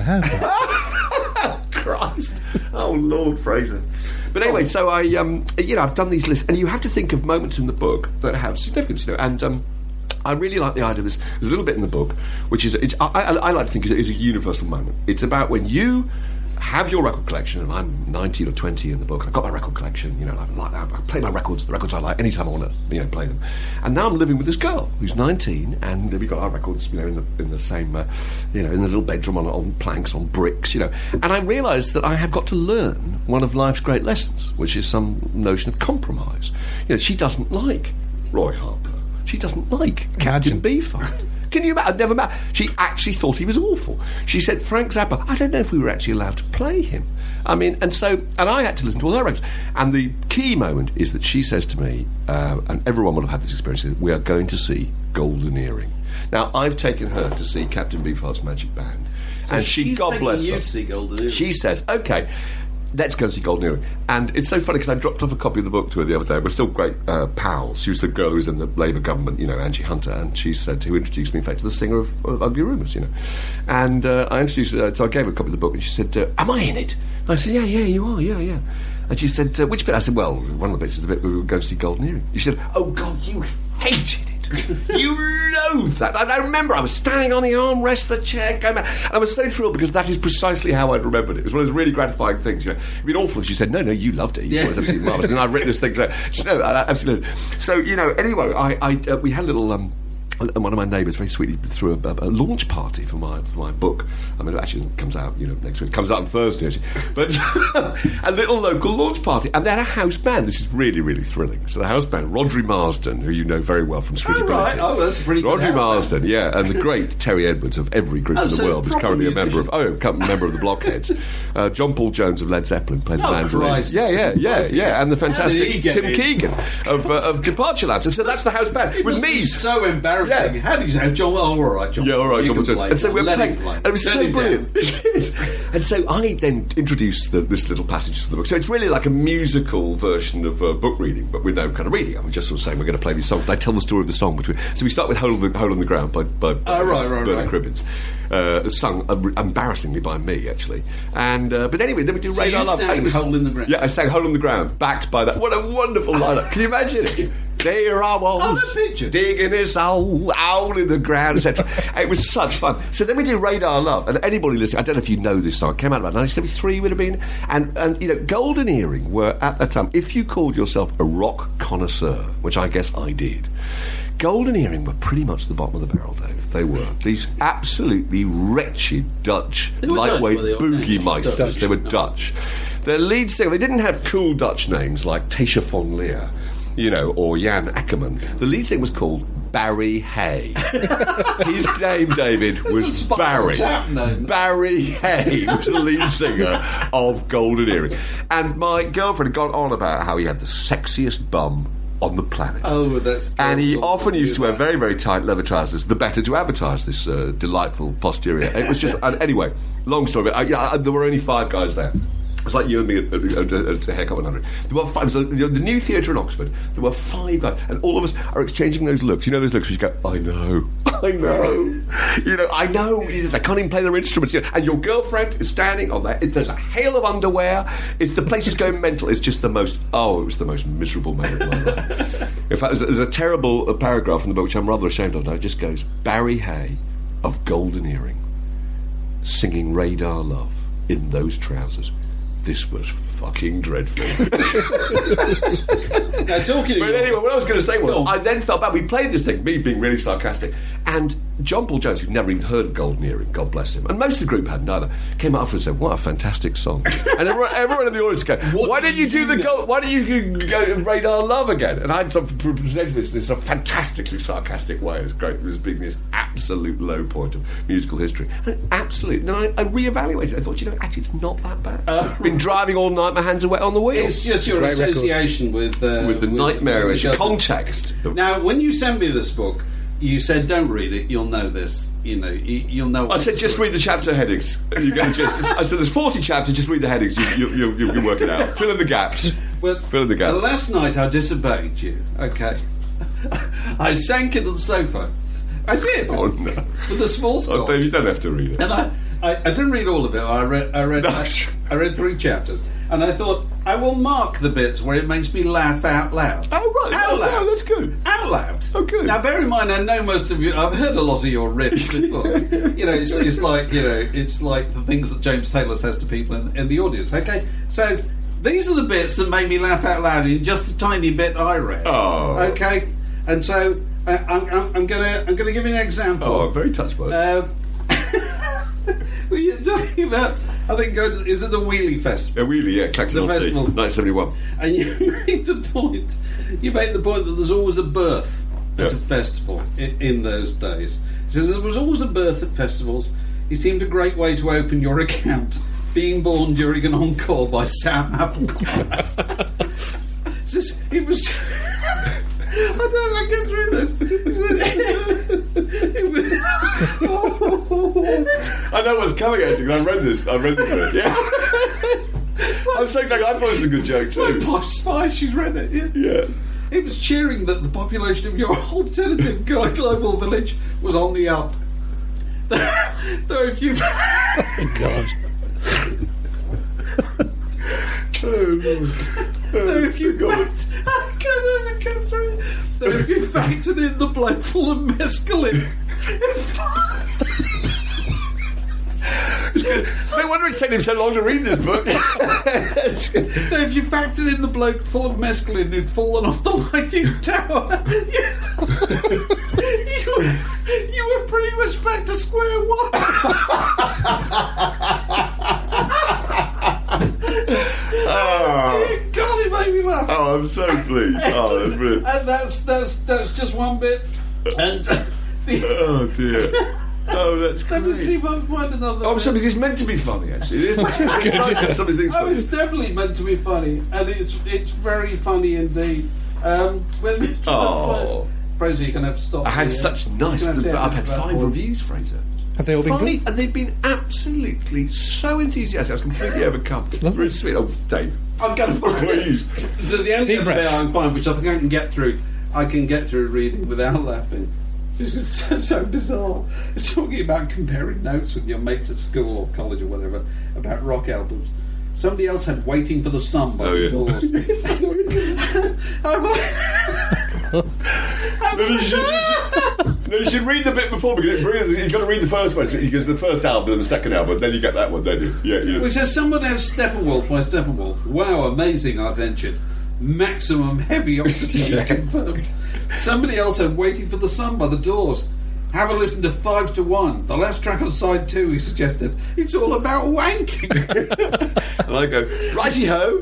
have. Christ. Oh, Lord Fraser. But anyway, so I've done these lists, and you have to think of moments in the book that have significance, and I really like the idea of this. There's a little bit in the book, which is, I like to think is a universal moment. It's about when you have your record collection, and I'm 19 or 20 in the book, and I've got my record collection, I play my records, the records I like, anytime I want to, play them. And now I'm living with this girl who's 19, and we've got our records, in the same, in the little bedroom on planks, on bricks, And I realised that I have got to learn one of life's great lessons, which is some notion of compromise. She doesn't like Roy Harper. She doesn't like Captain Beefheart. Can you imagine? I've never met. She actually thought he was awful. She said, Frank Zappa, I don't know if we were actually allowed to play him. I mean, and I had to listen to all her records. And the key moment is that she says to me, and everyone will have had this experience, we are going to see Golden Earring. Now, I've taken her to see Captain Beefheart's Magic Band. So and she, God bless her, to see Golden Earring. She says, okay, let's go and see Golden Earring. And it's so funny because I dropped off a copy of the book to her the other day. We're still great pals. She was the girl who was in the Labour government, Angie Hunter, and she said, who introduced me, in fact, to the singer of Ugly Rumours, And I introduced her, so I gave her a copy of the book, and she said, am I in it? And I said, yeah, you are, yeah. And she said, which bit? I said, well, one of the bits is the bit where we were going to see Golden Earring. She said, oh, God, you hated it. You loathe that. I remember I was standing on the armrest of the chair going mad. And I was so thrilled because that is precisely how I'd remembered it. It was one of those really gratifying things. It'd been awful if she said, no, you loved it. You thought it was absolutely marvellous. And I've written this thing. No, absolutely. So, anyway, we had a little And one of my neighbours very sweetly threw a launch party for my book. I mean, it actually comes out, next week. It comes out on Thursday, actually. But a little local launch party. And they had a house band. This is really, really thrilling. So the house band, Rhodri Marsden, who you know very well from Sweetability. Right. Oh, that's a pretty good Rhodri house Marsden, band. yeah. And the great Terry Edwards of every group in the so world is currently a member of the Blockheads. John Paul Jones of Led Zeppelin plays the mandolin. Christ. Yeah. And the fantastic How did he get Tim in? Keegan of Departure Labs. And so that's the house band. It with must me. be so embarrassing. Yeah. How did you say, John? Oh, all right, John. Yeah, all right, You John can Jones. play. And so we're Let playing, him play. and it was Turn so him brilliant. And so I then introduced this little passage to the book. So it's really like a musical version of book reading, but with no kind of reading. I'm just sort of saying we're going to play these songs. I tell the story of the song between. So we start with "Hole on the Ground" by Bernard Cribbins, sung embarrassingly by me actually. And but anyway, then we do So Radar you Love. sang "Hole in the Ground"? Yeah, I sang "Hole on the Ground," backed by that. What a wonderful lineup! Can you imagine it? There I was, Oh, the picture. digging this hole in the ground, etc. It was such fun. So then we do Radar Love, and anybody listening, I don't know if you know this song, it came out about 1973 would have been, and Golden Earring were at that time, if you called yourself a rock connoisseur, which I guess I did, Golden Earring were pretty much the bottom of the barrel, Dave. They were. These absolutely wretched Dutch, They were Dutch, lightweight were they, or boogie Danish? meisters. Dutch. They were Dutch. Their lead singer, they didn't have cool Dutch names like Tasha von Leer, or Jan Akkerman. The lead singer was called Barry Hay. His name, David, was Spinal Barry. Tap name. Barry Hay was the lead singer of Golden Earring. And my girlfriend had gone on about how he had the sexiest bum on the planet. Oh, that's... And he often used to wear very, very tight leather trousers, the better to advertise this delightful posterior. It was just... anyway, long story, but there were only 5 guys there. It's like you and me at Haircut 100. There were 5. So the new theatre in Oxford, there were 5 guys, and all of us are exchanging those looks. You know those looks where you go, I know. I know. They can't even play their instruments. And your girlfriend is standing on there. There's a hail of underwear. The place is going mental. It's just the most... Oh, it was the most miserable moment of my life. In fact, there's a terrible paragraph in the book, which I'm rather ashamed of now. It just goes, Barry Hay of Golden Earring singing Radar Love in those trousers. This was fucking dreadful. Now, talking But anyway, what I was going to say was, I then felt bad. We played this thing, me being really sarcastic, and John Paul Jones, who'd never even heard of Golden Earring, God bless him, and most of the group hadn't either, came up afterwards and said, "What a fantastic song!" And everyone in the audience go, "Why don't you do Why don't you go Radar Love again?" And I sort of presented this in this sort of fantastically sarcastic way. It was great. It was being this absolute low point of musical history. And absolutely. Then I reevaluated. I thought, actually, it's not that bad. Been driving all night, my hands are wet on the wheel. It's just your association with the nightmarish with context. Now, when you sent me this book, you said, "Don't read it. You'll know this. You'll know." I said, just read the chapter headings. And you get the gist. I said, there's 40 chapters. Just read the headings. You'll work it out. Fill in the gaps. Fill in the gaps. Last night I disobeyed you. Okay, I sank into the sofa. I did. Oh no! With a small scotch. Oh, Dave, you don't have to read it. And I didn't read all of it. I read 3 chapters, and I thought I will mark the bits where it makes me laugh out loud. Oh right, out loud. Oh, that's good. Out loud. Oh good. Now, bear in mind, I know most of you. I've heard a lot of your riffs before. It's like it's like the things that James Taylor says to people in the audience. Okay, so these are the bits that make me laugh out loud in just a tiny bit I read. Oh. Okay, and so I'm gonna give you an example. Oh, I'm very touched by it. Well, you're talking about, I think, is it the Wheelie Festival? Wheelie, yeah, Clacton on Sea, festival. 1971. And you made the point that there's always a birth at a festival in those days. He says there was always a birth at festivals. It seemed a great way to open your account, being born during an encore by Sam Applecroft. It was... I get through this. I know what's coming at you. I read this bit. Yeah. I'm so glad. I thought it was a good joke too. Like Posh Spice, she's read it. Yeah. It was cheering that the population of your alternative global village was on the up. Though if you... Oh, God. Though if you factored in the bloke full of mescaline, No wonder it's taken him so long to read this book. If you factor in the bloke full of mescaline who'd fallen off the lighting tower, you were pretty much back to square one. Dear God, it made me laugh. Oh, I'm so pleased. Oh, that's brilliant. And that's just one bit. And Oh dear. Oh, that's great. let me see if I can find another. Oh, something is meant to be funny. Actually, it is. It's nice that somebody thinks Oh, funny. it's definitely meant to be funny, and it's very funny indeed. When we Fraser, you're going to have to stop. I had here. such nice. You're gonna have I've to had 5 reviews, Fraser. Have they all been Funny, good? and they've been absolutely so enthusiastic. I was completely overcome. Really sweet. Oh, Dave. I'm going to find Please. The only Deep other bit breaths. I can find, which I think I can get through reading without laughing. It's just so bizarre. It's talking about comparing notes with your mates at school or college or whatever about rock albums. Somebody else had Waiting for the Sun by the Doors. No, you should read the bit before because you've got to read the first one. So because the first album and the second album, then you get that one, don't you? Yeah. Which says someone has Steppenwolf by Steppenwolf. Wow, amazing, I ventured. Maximum heavy oxygen confirmed. Somebody else had Waiting for the Sun by the Doors. Have a listen to 5 to 1. The last track on side 2, he suggested. It's all about wanking. And I go, righty-ho.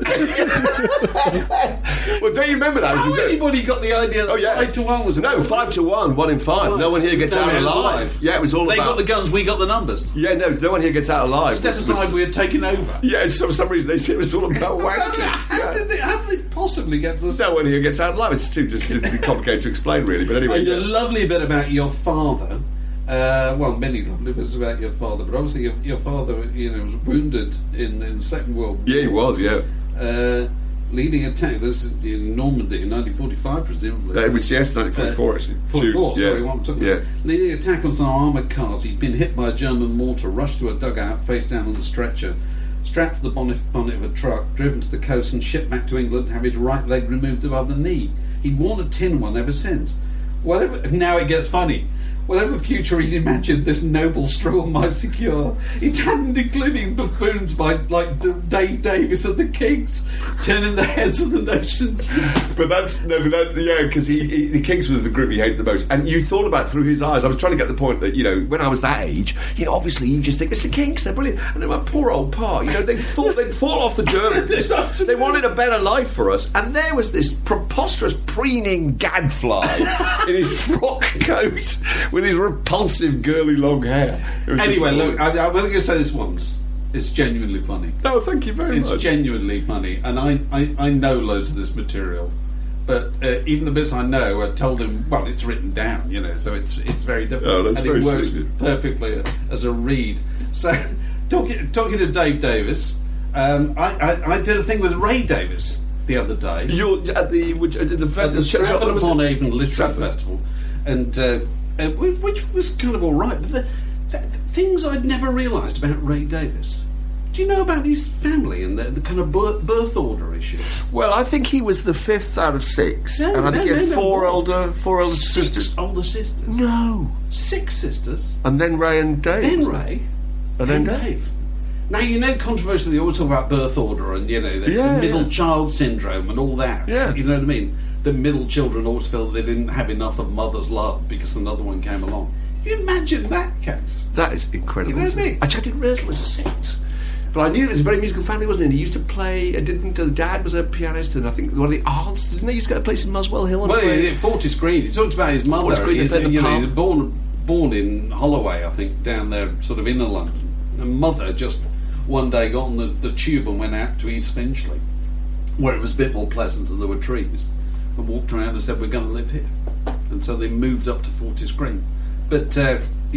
Well, don't you remember that? How anybody got the idea that 5 to 1 was about? No, 5 to 1, 1 in 5. No one here gets out alive. Yeah, it was all They about... got the guns, we got the numbers. Yeah, no one here gets out alive. Step aside, we had taken over. Yeah, for some reason they said it was all about wanking. How did they possibly get to the... No one here gets out alive. It's too complicated to explain, really. But anyway, And the lovely bit about your father, well, many lovely bits about your father, but obviously your father, was wounded in the Second World War. Yeah, he was, yeah. Leading attack, this is in Normandy in 1945, presumably. It was, yes, 1944, actually. 44, June, sorry, one took yeah. Leading attack on some armoured cars. He'd been hit by a German mortar, rushed to a dugout, face down on the stretcher, strapped to the bonnet of a truck, driven to the coast and shipped back to England to have his right leg removed above the knee. He'd worn a tin one ever since. Now it gets funny. Whatever future he'd imagined this noble struggle might secure, it hadn't, including buffoons like Dave Davis of the Kings, turning the heads of the nations. But because the Kings was the group he hated the most, and you thought about it through his eyes. I was trying to get the point that when I was that age, obviously you just think it's the Kings, they're brilliant, and then my poor old pa, they thought they'd fall off the Germans. They wanted a better life for us, and there was this preposterous preening gadfly in his frock coat with his repulsive girly long hair. Anyway, look, I'm only going to say this once. It's genuinely funny. No, thank you very much. It's genuinely funny, and I know loads of this material, but even the bits I know, I told him. Well, it's written down, so it's very different, Oh, that's and very it works sweet. perfectly as a read. So, talking to Dave Davis, I did a thing with Ray Davis the other day. You're at the Stratford-upon-Avon Literary Festival, and which was kind of all right. But the things I'd never realised about Ray Davis. Do you know about his family and the kind of birth order issues? Well, I think he was the 5th out of 6, and I think he had four older sisters. 6 older sisters. No, 6 sisters. and then Ray and Dave. Then Ray. And then Dave. Now, controversially, they always talk about birth order and, the middle child syndrome and all that. Yeah. You know what I mean? The middle children always feel they didn't have enough of mother's love because another one came along. Can you imagine that case? That is incredible. You know what I mean? Actually, I didn't realise it was 6. But I knew it was a very musical family, wasn't it? He used to play. The dad was a pianist, and I think one of the aunts, didn't they used to get a place in Muswell Hill? Well, Fortis Green. He talked about his mother. He was born in Holloway, I think, down there, sort of inner London. And mother just one day got on the tube and went out to East Finchley, where it was a bit more pleasant and there were trees, and walked around and said, "We're going to live here." And so they moved up to Fortis Green. But so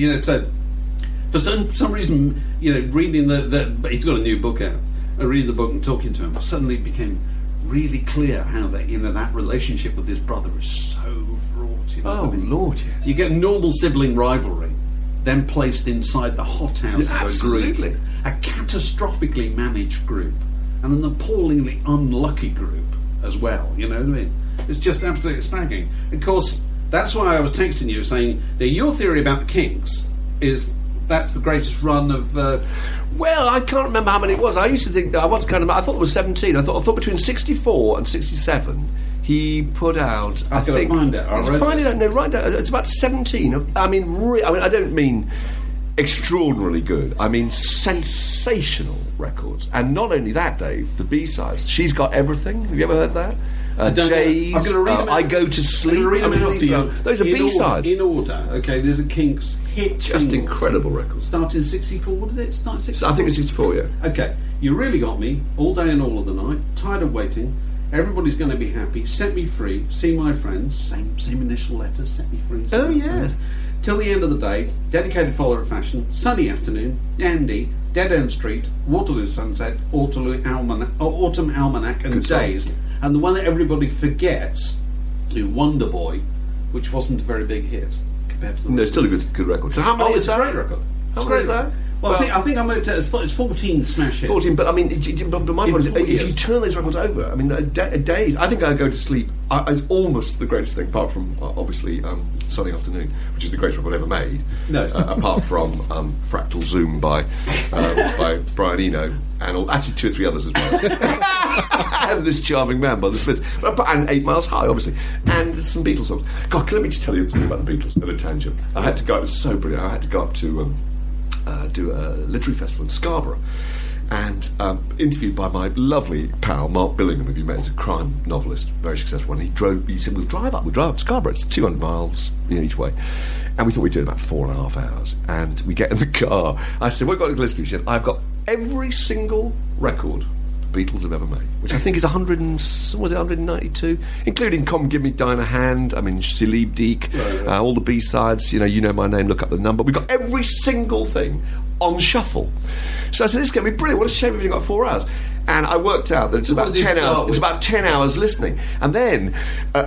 for some reason, reading he's got a new book out. Reading the book and talking to him, suddenly it became really clear how that relationship with his brother is so fraught. Oh, Lord, yes. You get normal sibling rivalry, then placed inside the hothouse of a group, a catastrophically managed group, and an appallingly unlucky group as well. You know what I mean? It's just absolutely staggering. Of course, that's why I was texting you saying that your theory about the Kings is that's the greatest run of. Well, I can't remember how many it was. I used to think I thought it was 17. I thought between 64 and 67 he put out. I think find it. Find it out. No, right down. It's about 17. I mean, I don't mean extraordinarily good. I mean sensational records. And not only that, Dave, the B-sides. She's Got Everything. Have you ever heard that? Days, I'm gonna read I Go to Sleep. Those are B-sides. In order. Okay, there's a Kinks hit. Just incredible records. Started in 64, did it? Start 64? I think it's 64, yeah. Okay, You Really Got Me, All Day and All of the Night, Tired of Waiting, Everybody's Going to Be Happy, Set Me Free, See My Friends, same initial letters, Set Me Free. Oh, yeah. Friends. Till the End of the Day, Dedicated Follower of Fashion, Sunny Afternoon, Dandy, Dead End Street, Waterloo Sunset, Autumn Almanac, and Good Days. song. And the one that everybody forgets is Wonder Boy, which wasn't a very big hit compared to the No, it's still a good record. So how many Oh, is it's a that? great record. How It's many a is great that? record. Well, I think I'm at it's 14 smash hits. 14, but I mean, but my point is, 40 if years. you turn those records over, I mean, Days, I think I Go to Sleep is almost the greatest thing, apart from, obviously, Sunny Afternoon, which is the greatest record ever made. No. Apart from Fractal Zoom by Brian Eno, and actually 2 or 3 others as well. And This Charming Man by the Smiths. And 8 Miles High, obviously. And some Beatles songs. God, let me just tell you something about the Beatles at a tangent. I had to go, it was so brilliant, I had to go up to do a literary festival in Scarborough, and interviewed by my lovely pal Mark Billingham, who you met as a crime novelist, very successful. And he said, we'll drive up to Scarborough. It's 200 miles each way, and we thought we'd do it about 4.5 hours. And we get in the car. I said, "What have you got to listen to?" He said, "I've got every single record the Beatles have ever made," which I think is 192, including "Come Give Me Dinah Hand." I mean, Saleeb Deek, all the B-sides. You know my name. Look up the number. We got every single thing on shuffle. So I said, "This is going to be brilliant. What a shame we've only got 4 hours." And I worked out that it's about 10 hours. It's about 10 hours listening, and then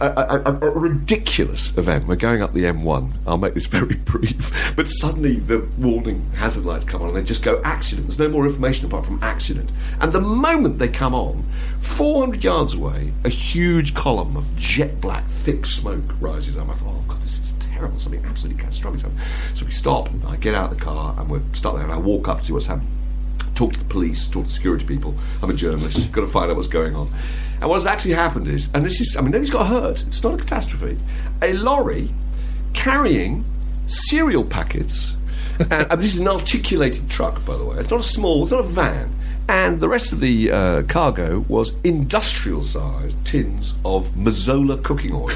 a ridiculous event. We're going up the M1. I'll make this very brief. But suddenly the warning hazard lights come on, and they just go accident. There's no more information apart from accident. And the moment they come on, 400 yards away, a huge column of jet black, thick smoke rises up. I thought, oh God, this is terrible. Something absolutely catastrophic. So we stop, and I get out of the car, and we're stuck there, and I walk up to see what's happening. Talk to the police, talk to security people. I'm a journalist, you've got to find out what's going on. And what has actually happened is, and this is, I mean, nobody's got hurt, it's not a catastrophe, a lorry carrying cereal packets, and this is an articulated truck, by the way, it's not a van, and the rest of the cargo was industrial-sized tins of Mazola cooking oil.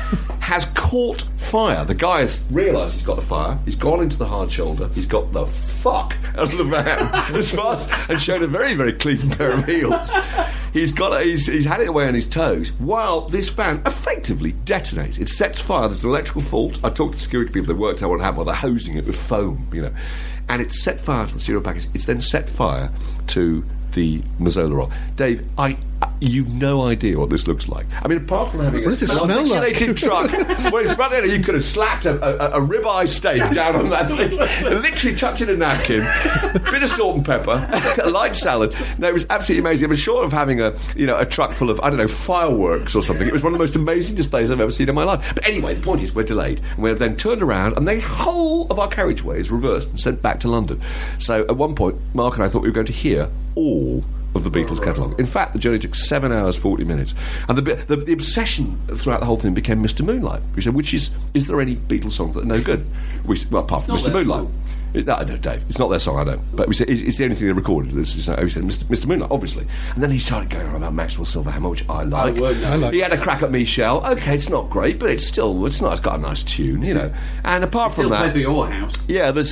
Has caught fire. The guy has realised he's got the fire. He's gone into the hard shoulder. He's got the fuck out of the van as fast and showed a very, very clean pair of heels. He's had it away on his toes while this van effectively detonates. It sets fire. There's an electrical fault. I talked to security people that worked out what happened. Well, they're hosing it with foam, and it set fire to the cereal packets. It's then set fire to the Mazola oil. Dave, you've no idea what this looks like. I mean, apart from having What does it smell like? articulated truck, well, it's right there, you could have slapped a ribeye steak down on that thing, literally chucked in a napkin, bit of salt and pepper, a light salad. No, it was absolutely amazing. I was short of having a truck full of, I don't know, fireworks or something. It was one of the most amazing displays I've ever seen in my life. But anyway, the point is, we're delayed, and we're then turned around, and the whole of our carriageway is reversed and sent back to London. So at one point, Mark and I thought we were going to hear all of the Beatles catalogue. In fact, the journey took 7 hours 40 minutes, and the obsession throughout the whole thing became Mr. Moonlight. We said, is there any Beatles songs that are no good? Apart from Mr. Moonlight. No, Dave, it's not their song, I know. But we said, it's the only thing they recorded. We said, Mr. Moonlight, obviously. And then he started going on about Maxwell Silverhammer, which I like. He had a crack at Michelle. Okay, it's not great, but it's got a nice tune, And apart from that, play for your house. Yeah, and there's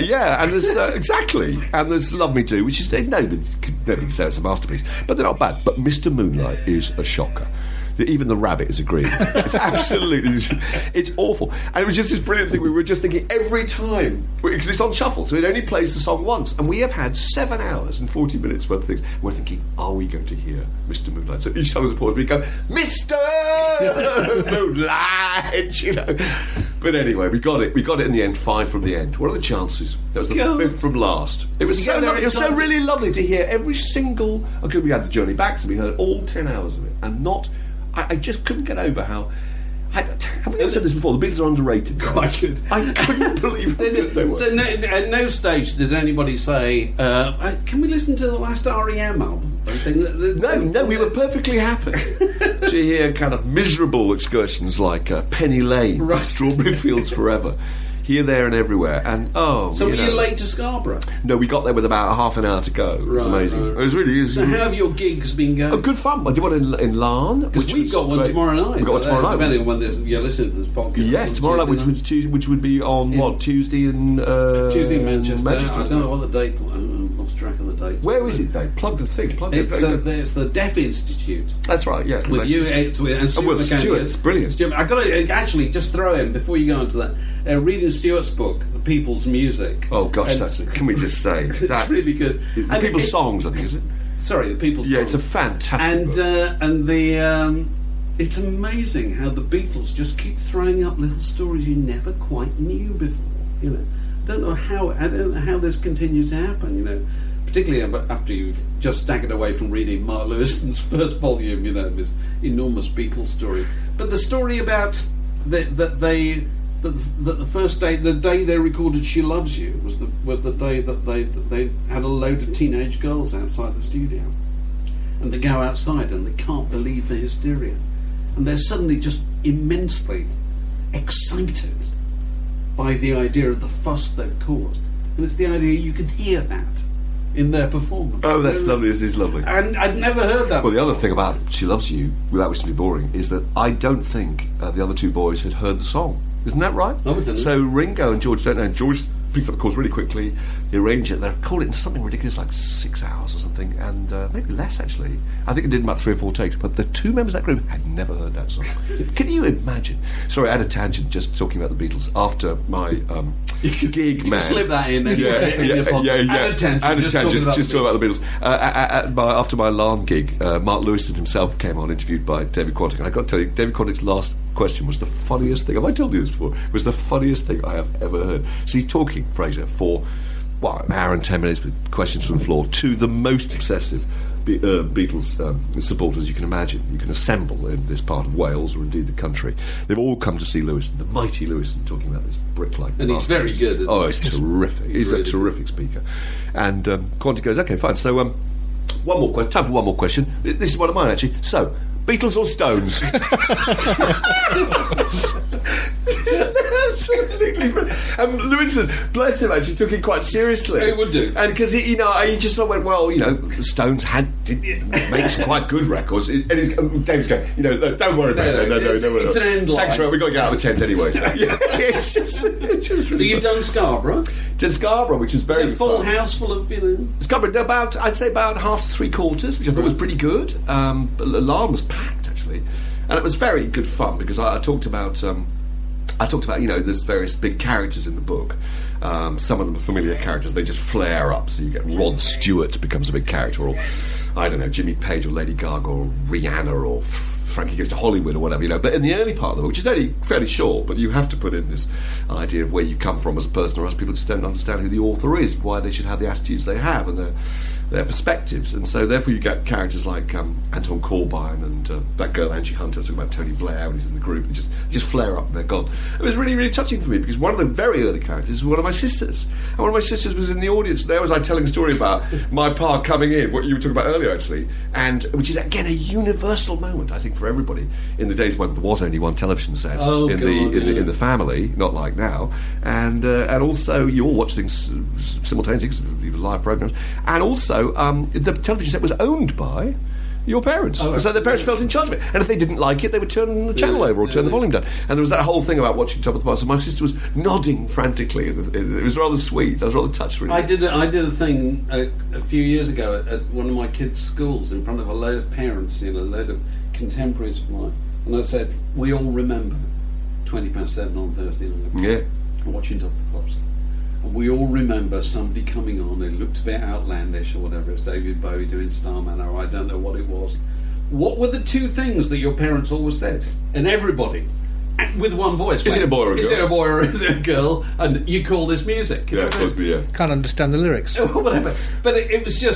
exactly, and there's Love Me Too, which is nobody can say it's a masterpiece, but they're not bad. But Mr. Moonlight is a shocker. Even the rabbit is agreeing. It's absolutely, it's awful. And it was just this brilliant thing. We were just thinking every time, because it's on shuffle, so it only plays the song once. And we have had 7 hours and 40 minutes worth of things. We're thinking, are we going to hear Mr. Moonlight? So each time there's a pause, we go, Mr. Moonlight, But anyway, we got it. We got it in the end, 5 from the end. What are the chances? That was the 5th from last. It was so lovely. It was so really lovely to hear every single. Because we had the journey back, so we heard all 10 hours of it, and not. I just couldn't get over how Have we ever said this before? The Beatles are underrated. Quite good. I couldn't believe how good they were. So at no stage did anybody say, can we listen to the last R.E.M. album? No, we were perfectly happy to hear kind of miserable excursions like Penny Lane, Strawberry Fields Forever. Here, there, and everywhere, and So were you late to Scarborough? No, we got there with about half an hour to go. It was amazing. It was really. So how have your gigs been going? Oh, good fun. I did one in Larne, because we've got one tomorrow night. We've got one tomorrow night. Depending on when you're listening to this podcast. Yes, tomorrow night, which would be on what, Tuesday in Tuesday in Manchester. I don't know what the date. I lost track of the date. Where is it, Dave? Plug the thing. It's the Deaf Institute. That's right. Yeah, with you and Stuart McCann. It's brilliant. I've got to actually just throw in before you go into that. Reading Stuart's book, The People's Music. Oh gosh, that's it. Can we just say that's really good? The People's Songs, I think, is it? Sorry, The People's Songs. Yeah, it's a fantastic book. And the it's amazing how the Beatles just keep throwing up little stories you never quite knew before. You know, I don't know how this continues to happen. You know, particularly after you've just staggered away from reading Mark Lewison's first volume. You know, this enormous Beatles story, but the story about the first day, the day they recorded "She Loves You," was the day that they had a load of teenage girls outside the studio, and they go outside and they can't believe the hysteria, and they're suddenly just immensely excited by the idea of the fuss they've caused, and it's the idea you can hear that in their performance. Oh, that's lovely. This is lovely. And I'd never heard that. Well, the other thing about "She Loves You," without wishing to be boring, is that I don't think the other two boys had heard the song. Isn't that right? No, we didn't. So Ringo and George don't know. George picked up the chords really quickly. They arranged it. They recorded it in something ridiculous like 6 hours or something, and maybe less actually. I think it did about 3 or 4 takes. But the two members of that group had never heard that song. Can you imagine? Sorry, I had a tangent just talking about the Beatles after my gig. Man, slip that in. Yeah. And a tangent. Just talking about the Beatles. After my Larne gig, Mark Lewison himself came on, interviewed by David Quantick, and I got to tell you, David Quantick's last question was the funniest thing. Have I told you this before? It was the funniest thing I have ever heard. So he's talking, Fraser, for an hour and 10 minutes with questions from the floor to the most obsessive Beatles supporters you can imagine. You can assemble in this part of Wales or indeed the country. They've all come to see Lewison, the mighty Lewison, talking about this brick-like. And he's very good. He's terrific. He's really a terrific speaker. And Quantick goes, okay, fine. So one more question. Time for one more question. This is one of mine actually. So, Beatles or Stones? Absolutely. And Lewison, bless him, actually took it quite seriously. He would do. And because he just sort of went, well, the Stones did make some quite good records. And David's going, don't worry about it. No. It's an end line. Thanks, we've got to get out of the tent anyway. So, it's just really so you've done Scarborough? Did Scarborough, which is very full fun. house full of Scarborough, I'd say about half to 3/4, which I thought was pretty good. But Larne was packed actually, and it was very good fun because I talked about there's various big characters in the book. Some of them are familiar characters. They just flare up. So you get Rod Stewart becomes a big character, or I don't know, Jimmy Page or Lady Gaga or Rihanna or Frankie Goes to Hollywood or whatever, But in the early part of the book, which is only fairly short, but you have to put in this idea of where you come from as a person, or else people just don't understand who the author is, why they should have the attitudes they have, and their perspectives. And so therefore you get characters like Anton Corbijn and that girl Angie Hunter, talking about Tony Blair when he's in the group, and just flare up and they're gone. It was really, really touching for me because one of the very early characters was one of my sisters, and one of my sisters was in the audience. There was I telling a story about my pa coming in, what you were talking about earlier actually, and which is again a universal moment I think for everybody in the days when there was only one television set in the family, not like now, and also you all watch things simultaneously because it was live programs, and also the television set was owned by your parents. So their parents felt in charge of it. And if they didn't like it, they would turn the channel over or turn the volume down. And there was that whole thing about watching Top of the Pops. So my sister was nodding frantically. It was rather sweet. I was rather touched, really. I did a thing a few years ago at one of my kids' schools in front of a load of parents, a load of contemporaries of mine. And I said, we all remember 7:20 on Thursday night. Yeah. Watching Top of the Pops. We all remember somebody coming on who looked a bit outlandish or whatever. It's David Bowie doing Starman, or I don't know what it was. What were the two things that your parents always said? And everybody, with one voice. Is it a boy or a girl? Is it a boy or is it a girl? And you call this music. Yeah, of course, yeah. Can't understand the lyrics. Whatever. But it was just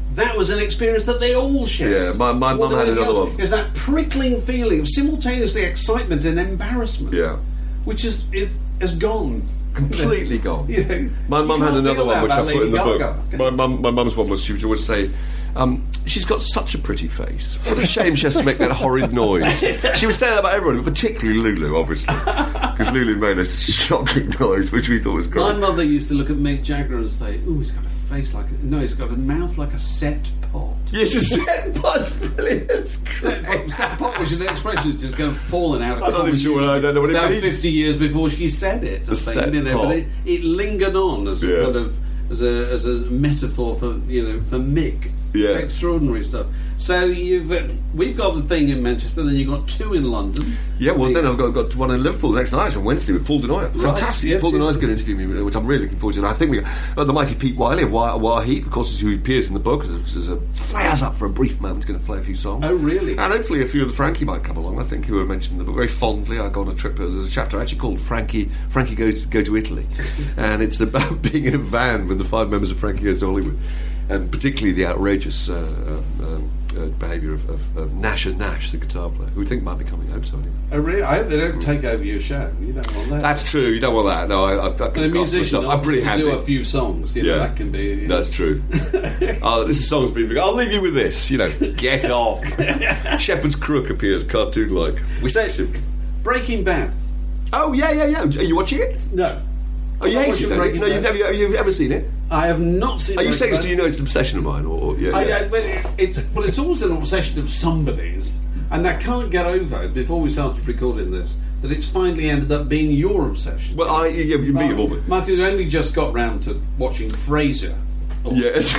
that was an experience that they all shared. Yeah, my mum had another one. Is that prickling feeling of simultaneously excitement and embarrassment. Yeah. Which is gone. Completely gone. You know, my mum had another one which I put in the Gaga. book. My mum's one was, she would always say, she's got such a pretty face. What a shame she has to make that horrid noise. She would say that about everyone, but particularly Lulu, obviously. Because Lulu made a shocking noise, which we thought was great. My mother used to look at Mick Jagger and say, "Ooh, he's got a face like he's got a mouth like a set pot." Yes, a set pot's brilliant. Set pot was an expression that's just kind of fallen out of I'm not even sure, I don't know what it about means. 50 years before she said it. I think, set but pot. it lingered on as a kind of as a metaphor for for Mick. Yeah. Extraordinary stuff. So we've got the thing in Manchester, then you've got 2 in London. Yeah, well, then I've got one in Liverpool next night on Wednesday with Paul Denoyer. Fantastic. Yes, Paul Denoyer's going to interview me, which I'm really looking forward to. And I think we got the mighty Pete Wiley of Wahheap, of course, who appears in the book as a flares up for a brief moment, going to play a few songs. Oh, really? And hopefully a few of the Frankie might come along, I think, who were mentioned in the book very fondly. I go on a trip, there's a chapter actually called Frankie Goes to Italy. And it's about being in a van with the 5 members of Frankie Goes to Hollywood. And particularly the outrageous behaviour of Nash and Nash, the guitar player, who we think might be coming home soon. Oh, really? I hope they don't take over your show. You don't want that. That's true. You don't want that. No, I've And a musician I'm pretty happy. do a few songs. That can be. That's true. This song's been. I'll leave you with this. Get off. Shepherd's Crook appears cartoon-like. Breaking Bad. Oh yeah. Are you watching it? No. Oh, you hate it? Breaking Bad. You've ever seen it? I have not seen. Are you Breaking saying? Bad. Do you know it's an obsession of mine? Or it's always an obsession of somebody's, and I can't get over it before we started recording this that it's finally ended up being your obsession. Well, Mark had only just got round to watching Frasier. Yes.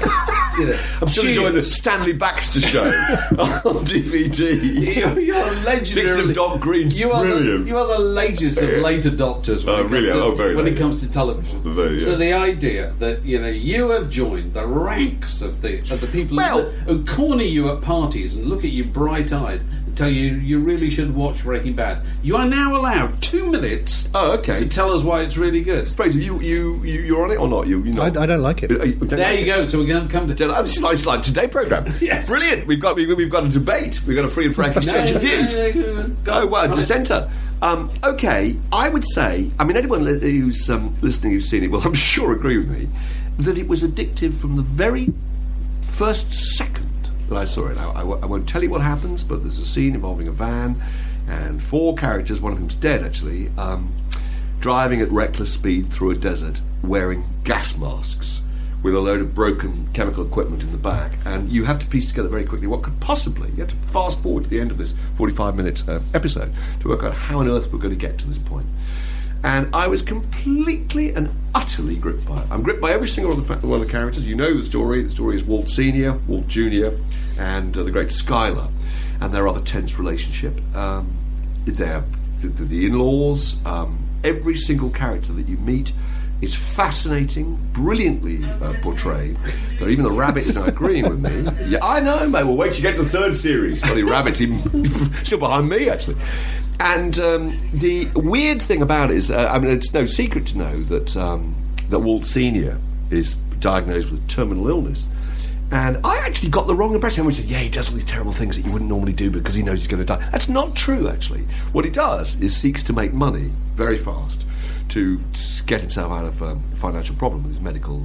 I'm still enjoying the Stanley Baxter show on DVD. You're legendary. Dixon Doc Green's brilliant. You are the latest of late adopters when it comes to television. So the idea that you have joined the ranks of the people who corner you at parties and look at you bright-eyed and tell you really should watch Breaking Bad. You are now allowed 2 minutes. To tell us why it's really good. Fraser, you're on it or not? I don't like it. There you go. So we're going to come to. This is like Today programme. Yes, brilliant. We've got a debate. We've got a free and frank exchange of views. Dissenter. Okay, I would say. I mean, anyone who's listening who's seen it will, I'm sure, agree with me that it was addictive from the very first second that I saw it. I won't tell you what happens, but there's a scene involving a van and 4 characters. One of them's dead, actually. Driving at reckless speed through a desert, wearing gas masks, with a load of broken chemical equipment in the back, and you have to piece together very quickly what could possibly. You have to fast forward to the end of this 45-minute episode to work out how on earth we're going to get to this point. And I was completely and utterly gripped by it. I'm gripped by every single one of the characters. You know the story. The story is Walt Sr., Walt Jr., and the great Skylar, and their other tense relationship. They're the in-laws. Every single character that you meet is fascinating, brilliantly portrayed. Though even the rabbit is now agreeing with me. Yeah, I know, mate. Well, wait till you get to the 3rd series. Bloody rabbit's even still behind me, actually. And the weird thing about it is, it's no secret to know that Walt Sr. is diagnosed with terminal illness. And I actually got the wrong impression. We said, he does all these terrible things that you wouldn't normally do because he knows he's going to die. That's not true, actually. What he does is seeks to make money very fast to get himself out of a financial problem with his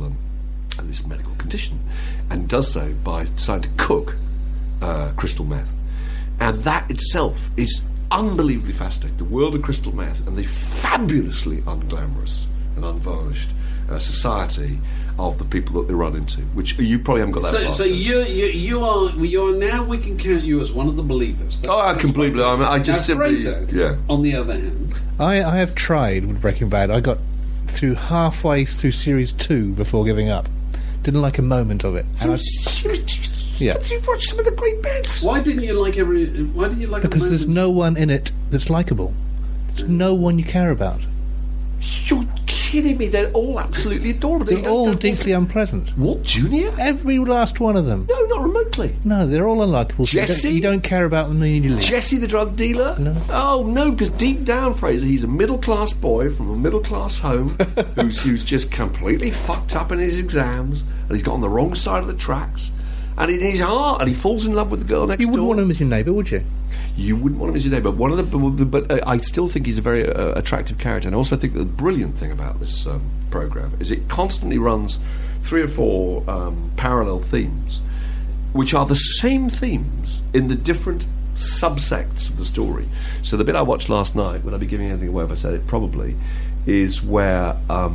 medical condition, and does so by deciding to cook crystal meth. And that itself is unbelievably fascinating. The world of crystal meth and the fabulously unglamorous and unvarnished society of the people that they run into, which you probably haven't got that far. So you are now, we can count you as one of the believers. I completely. I just simply. Fraser, on the other hand, I have tried with Breaking Bad. I got through halfway through series 2 before giving up. Didn't like a moment of it. You've watched some of the great bits. Why didn't you like Because there's no one in it that's likeable. There's no one you care about. You're kidding me. They're all absolutely adorable. They're all deeply unpleasant. Walt Jr.? Every last one of them. No, not remotely. No, they're all unlikable. Jesse? You don't care about them immediately. Jesse the drug dealer? No. Oh, no, because deep down, Fraser, he's a middle-class boy from a middle-class home who's just completely fucked up in his exams, and he's got on the wrong side of the tracks, And in his heart, and he falls in love with the girl next door. You wouldn't want him as your neighbour, would you? You wouldn't want him as your neighbour. But I still think he's a very attractive character. And I also think that the brilliant thing about this programme is it constantly runs 3 or 4 parallel themes, which are the same themes in the different subsects of the story. So the bit I watched last night, would I be giving anything away if I said it? Probably, is where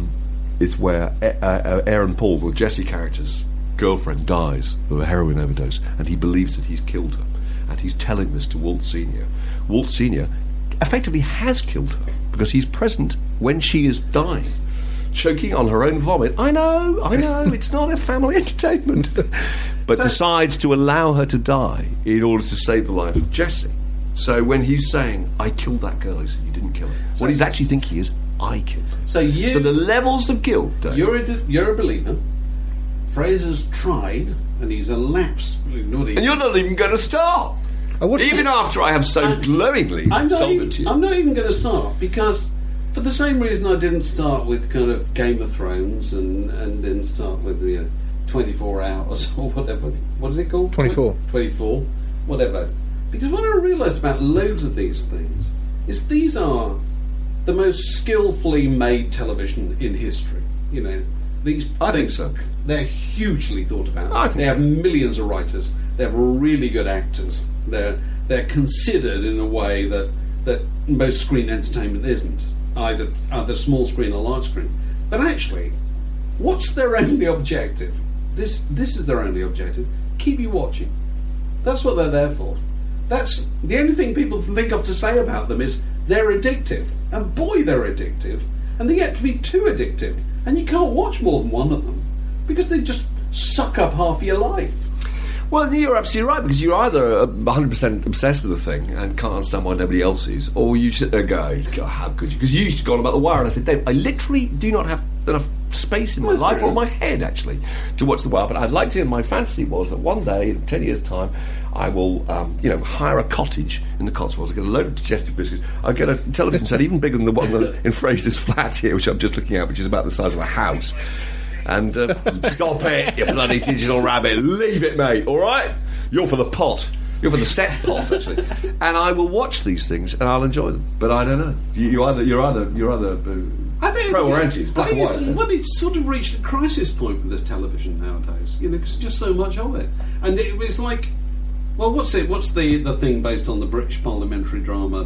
Aaron Paul, the Jesse character's girlfriend, dies of a heroin overdose, and he believes that he's killed her, and he's telling this to Walt Sr. Walt Sr. effectively has killed her because he's present when she is dying, choking on her own vomit. I know, it's not a family entertainment, but decides to allow her to die in order to save the life of Jesse. So when he's saying, I killed that girl, he said, you didn't kill her. What he's actually thinking is, I killed her. So the levels of guilt, Dave. You're a believer. Fraser's tried, and he's a lapsed. And you're not even going to start. Even after I have so glowingly sold it to you. I'm not even going to start, because for the same reason I didn't start with kind of Game of Thrones and didn't start with 24 hours or whatever. What is it called? 24. 24, whatever. Because what I realised about loads of these things is these are the most skillfully made television in history. I think so. They're hugely thought about. I think they have millions of writers. They have really good actors. They're considered in a way that most screen entertainment isn't, either small screen or large screen. But actually, what's their only objective? This is their only objective. Keep you watching. That's what they're there for. That's the only thing people think of to say about them is they're addictive. And boy, they're addictive. And they get to be too addictive. And you can't watch more than one of them because they just suck up half your life. Well, you're absolutely right, because you're either 100% obsessed with a thing and can't understand why nobody else is, or you sit there and go, God, how could you? Because you used to go on about The Wire, and I said, Dave, I literally do not have enough space in my life or in my head, actually, to watch The Wire, but I'd like to, and my fantasy was that one day, in 10 years' time, I will, hire a cottage in the Cotswolds. I get a load of digestive biscuits. I get a television set even bigger than the one in Fraser's flat here, which I'm just looking at, which is about the size of a house. And stop it, you bloody digital rabbit. Leave it, mate, all right? You're for the pot. You're for the set pot, actually. And I will watch these things and I'll enjoy them. But I don't know. You're either pro or anti. It's black and white. Well, it's sort of reached a crisis point with this television nowadays. Because just so much of it. And it was like, well, what's the thing based on the British parliamentary drama?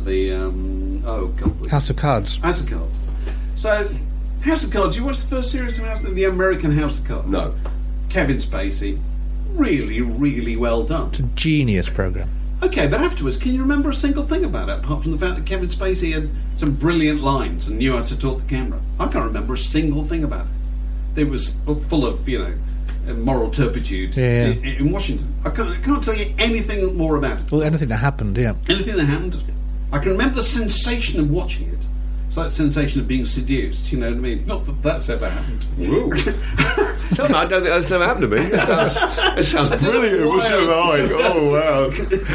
House of Cards. House of Cards. So, House of Cards. You watched the first series of the American House of Cards? No. Kevin Spacey, really, really well done. It's a genius programme. Okay, but afterwards, can you remember a single thing about it, apart from the fact that Kevin Spacey had some brilliant lines and knew how to talk to camera? I can't remember a single thing about it. It was full of, moral turpitude in Washington. I can't tell you anything more about it. Well, anything that happened, yeah. Anything that happened. I can remember the sensation of watching it. It's like the sensation of being seduced, you know what I mean? Not that that's ever happened to me. Tell me, I don't think that's ever happened to me. It sounds brilliant. What's it like? Oh,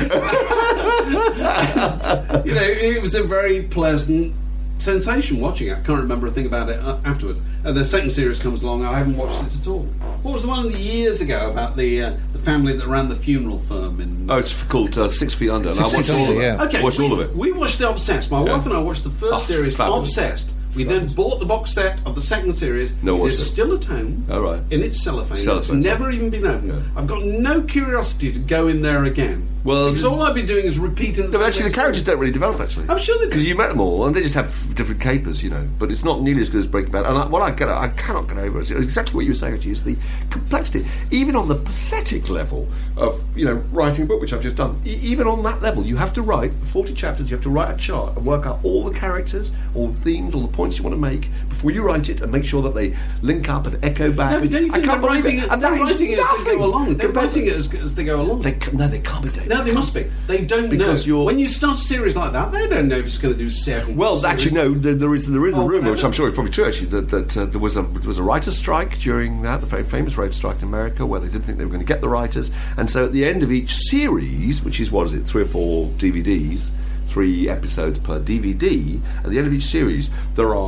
wow. It was a very pleasant sensation watching it. I can't remember a thing about it afterwards. And the second series comes along, I haven't watched it at all. What was the one years ago about the family that ran the funeral firm in... Oh, it's called 6 Feet Under. And I watched all of it. Okay, watched all of it. We watched The Obsessed. My wife and I watched the first series, fabulous. Obsessed. We then bought the box set of the second series. It is still at home in its cellophane. It's never even been opened. Yeah. I've got no curiosity to go in there again. Well, because all I've been doing is repeating the same actually, the characters don't really develop, actually. I'm sure they do. Because you met them all, and they just have different capers, but it's not nearly as good as Breaking Bad. And what I cannot get over is exactly what you were saying, actually, is the complexity. Even on the pathetic level of, writing a book, which I've just done, even on that level, you have to write 40 chapters, you have to write a chart and work out all the characters, all the themes, all the points you want to make before you write it, and make sure that they link up and echo back. No, but don't you think they're writing it as they go along? They're writing it as they go along. They can't be, David. No, they must be. They don't know. When you start a series like that, they don't know if it's going to do 7. Well, actually, no. There is a rumour, which I'm sure is probably true. Actually, that there was a writers' strike during that, the very famous writers' strike in America, where they didn't think they were going to get the writers, and so at the end of each series, which is 3 or 4 DVDs, 3 episodes per DVD, at the end of each series, there are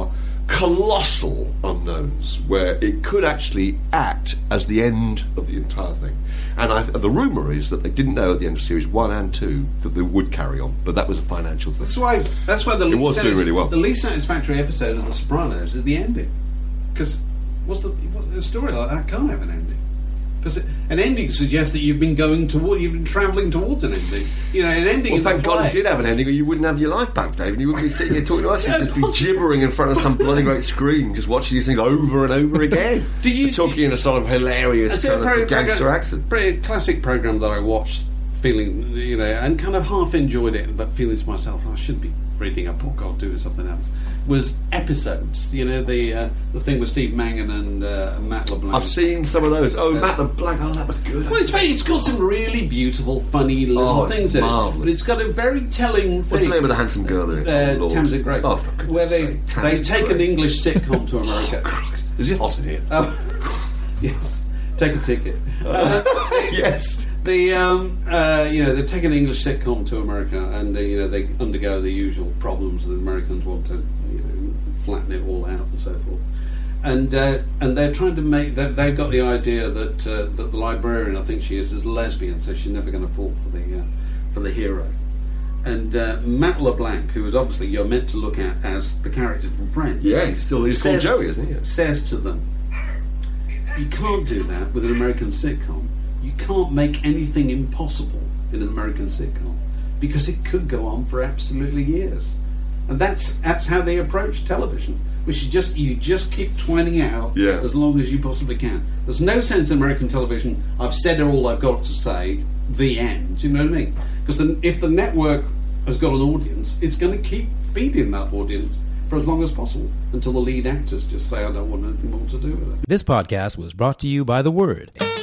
colossal unknowns where it could actually act as the end of the entire thing. And the rumour is that they didn't know at the end of series 1 and 2 that they would carry on, but that was a financial thing. That's why it was doing really well. The least satisfactory episode of The Sopranos is the ending, because what's the story like that can't have an ending. Because an ending suggests that you've been travelling towards an ending. You know, an ending. Well, thank God it did have an ending, or you wouldn't have your life back, Dave, and you wouldn't be sitting here talking to us. You'd just be gibbering in front of some bloody great screen, just watching these things over and over again. Talking in a sort of hilarious kind of gangster accent. Pretty classic programme that I watched, feeling, you know, and kind of half enjoyed it, but feeling to myself, I should be reading a book or doing something else. Was Episodes, you know, the thing with Steve Mangan and Matt LeBlanc. I've seen some of those. Matt LeBlanc, that was good. Well, it's got some really beautiful, funny little things in it. But it's got a very telling thing. What's the name of the handsome girl in it? Tamsin Greig. Oh, for goodness where sake. they've taken an English sitcom to America. Oh, Christ. Is it hot in here? Yes. Take a ticket. Yes. They've taken an English sitcom to America, and they undergo the usual problems that Americans want to, flatten it all out and so forth. And they're trying to make that. They've got the idea that the librarian, I think she is lesbian, so she's never going to fall for the hero. And Matt LeBlanc, who is obviously you're meant to look at as the character from Friends, he's called Joey, isn't he? Says to them, you can't do that with an American sitcom. You can't make anything impossible in an American sitcom, because it could go on for absolutely years. And that's how they approach television, which is you just keep twining out as long as you possibly can. There's no sense in American television, I've said all I've got to say, the end. Do you know what I mean? Because if the network has got an audience, it's going to keep feeding that audience for as long as possible, until the lead actors just say, I don't want anything more to do with it. This podcast was brought to you by The Word.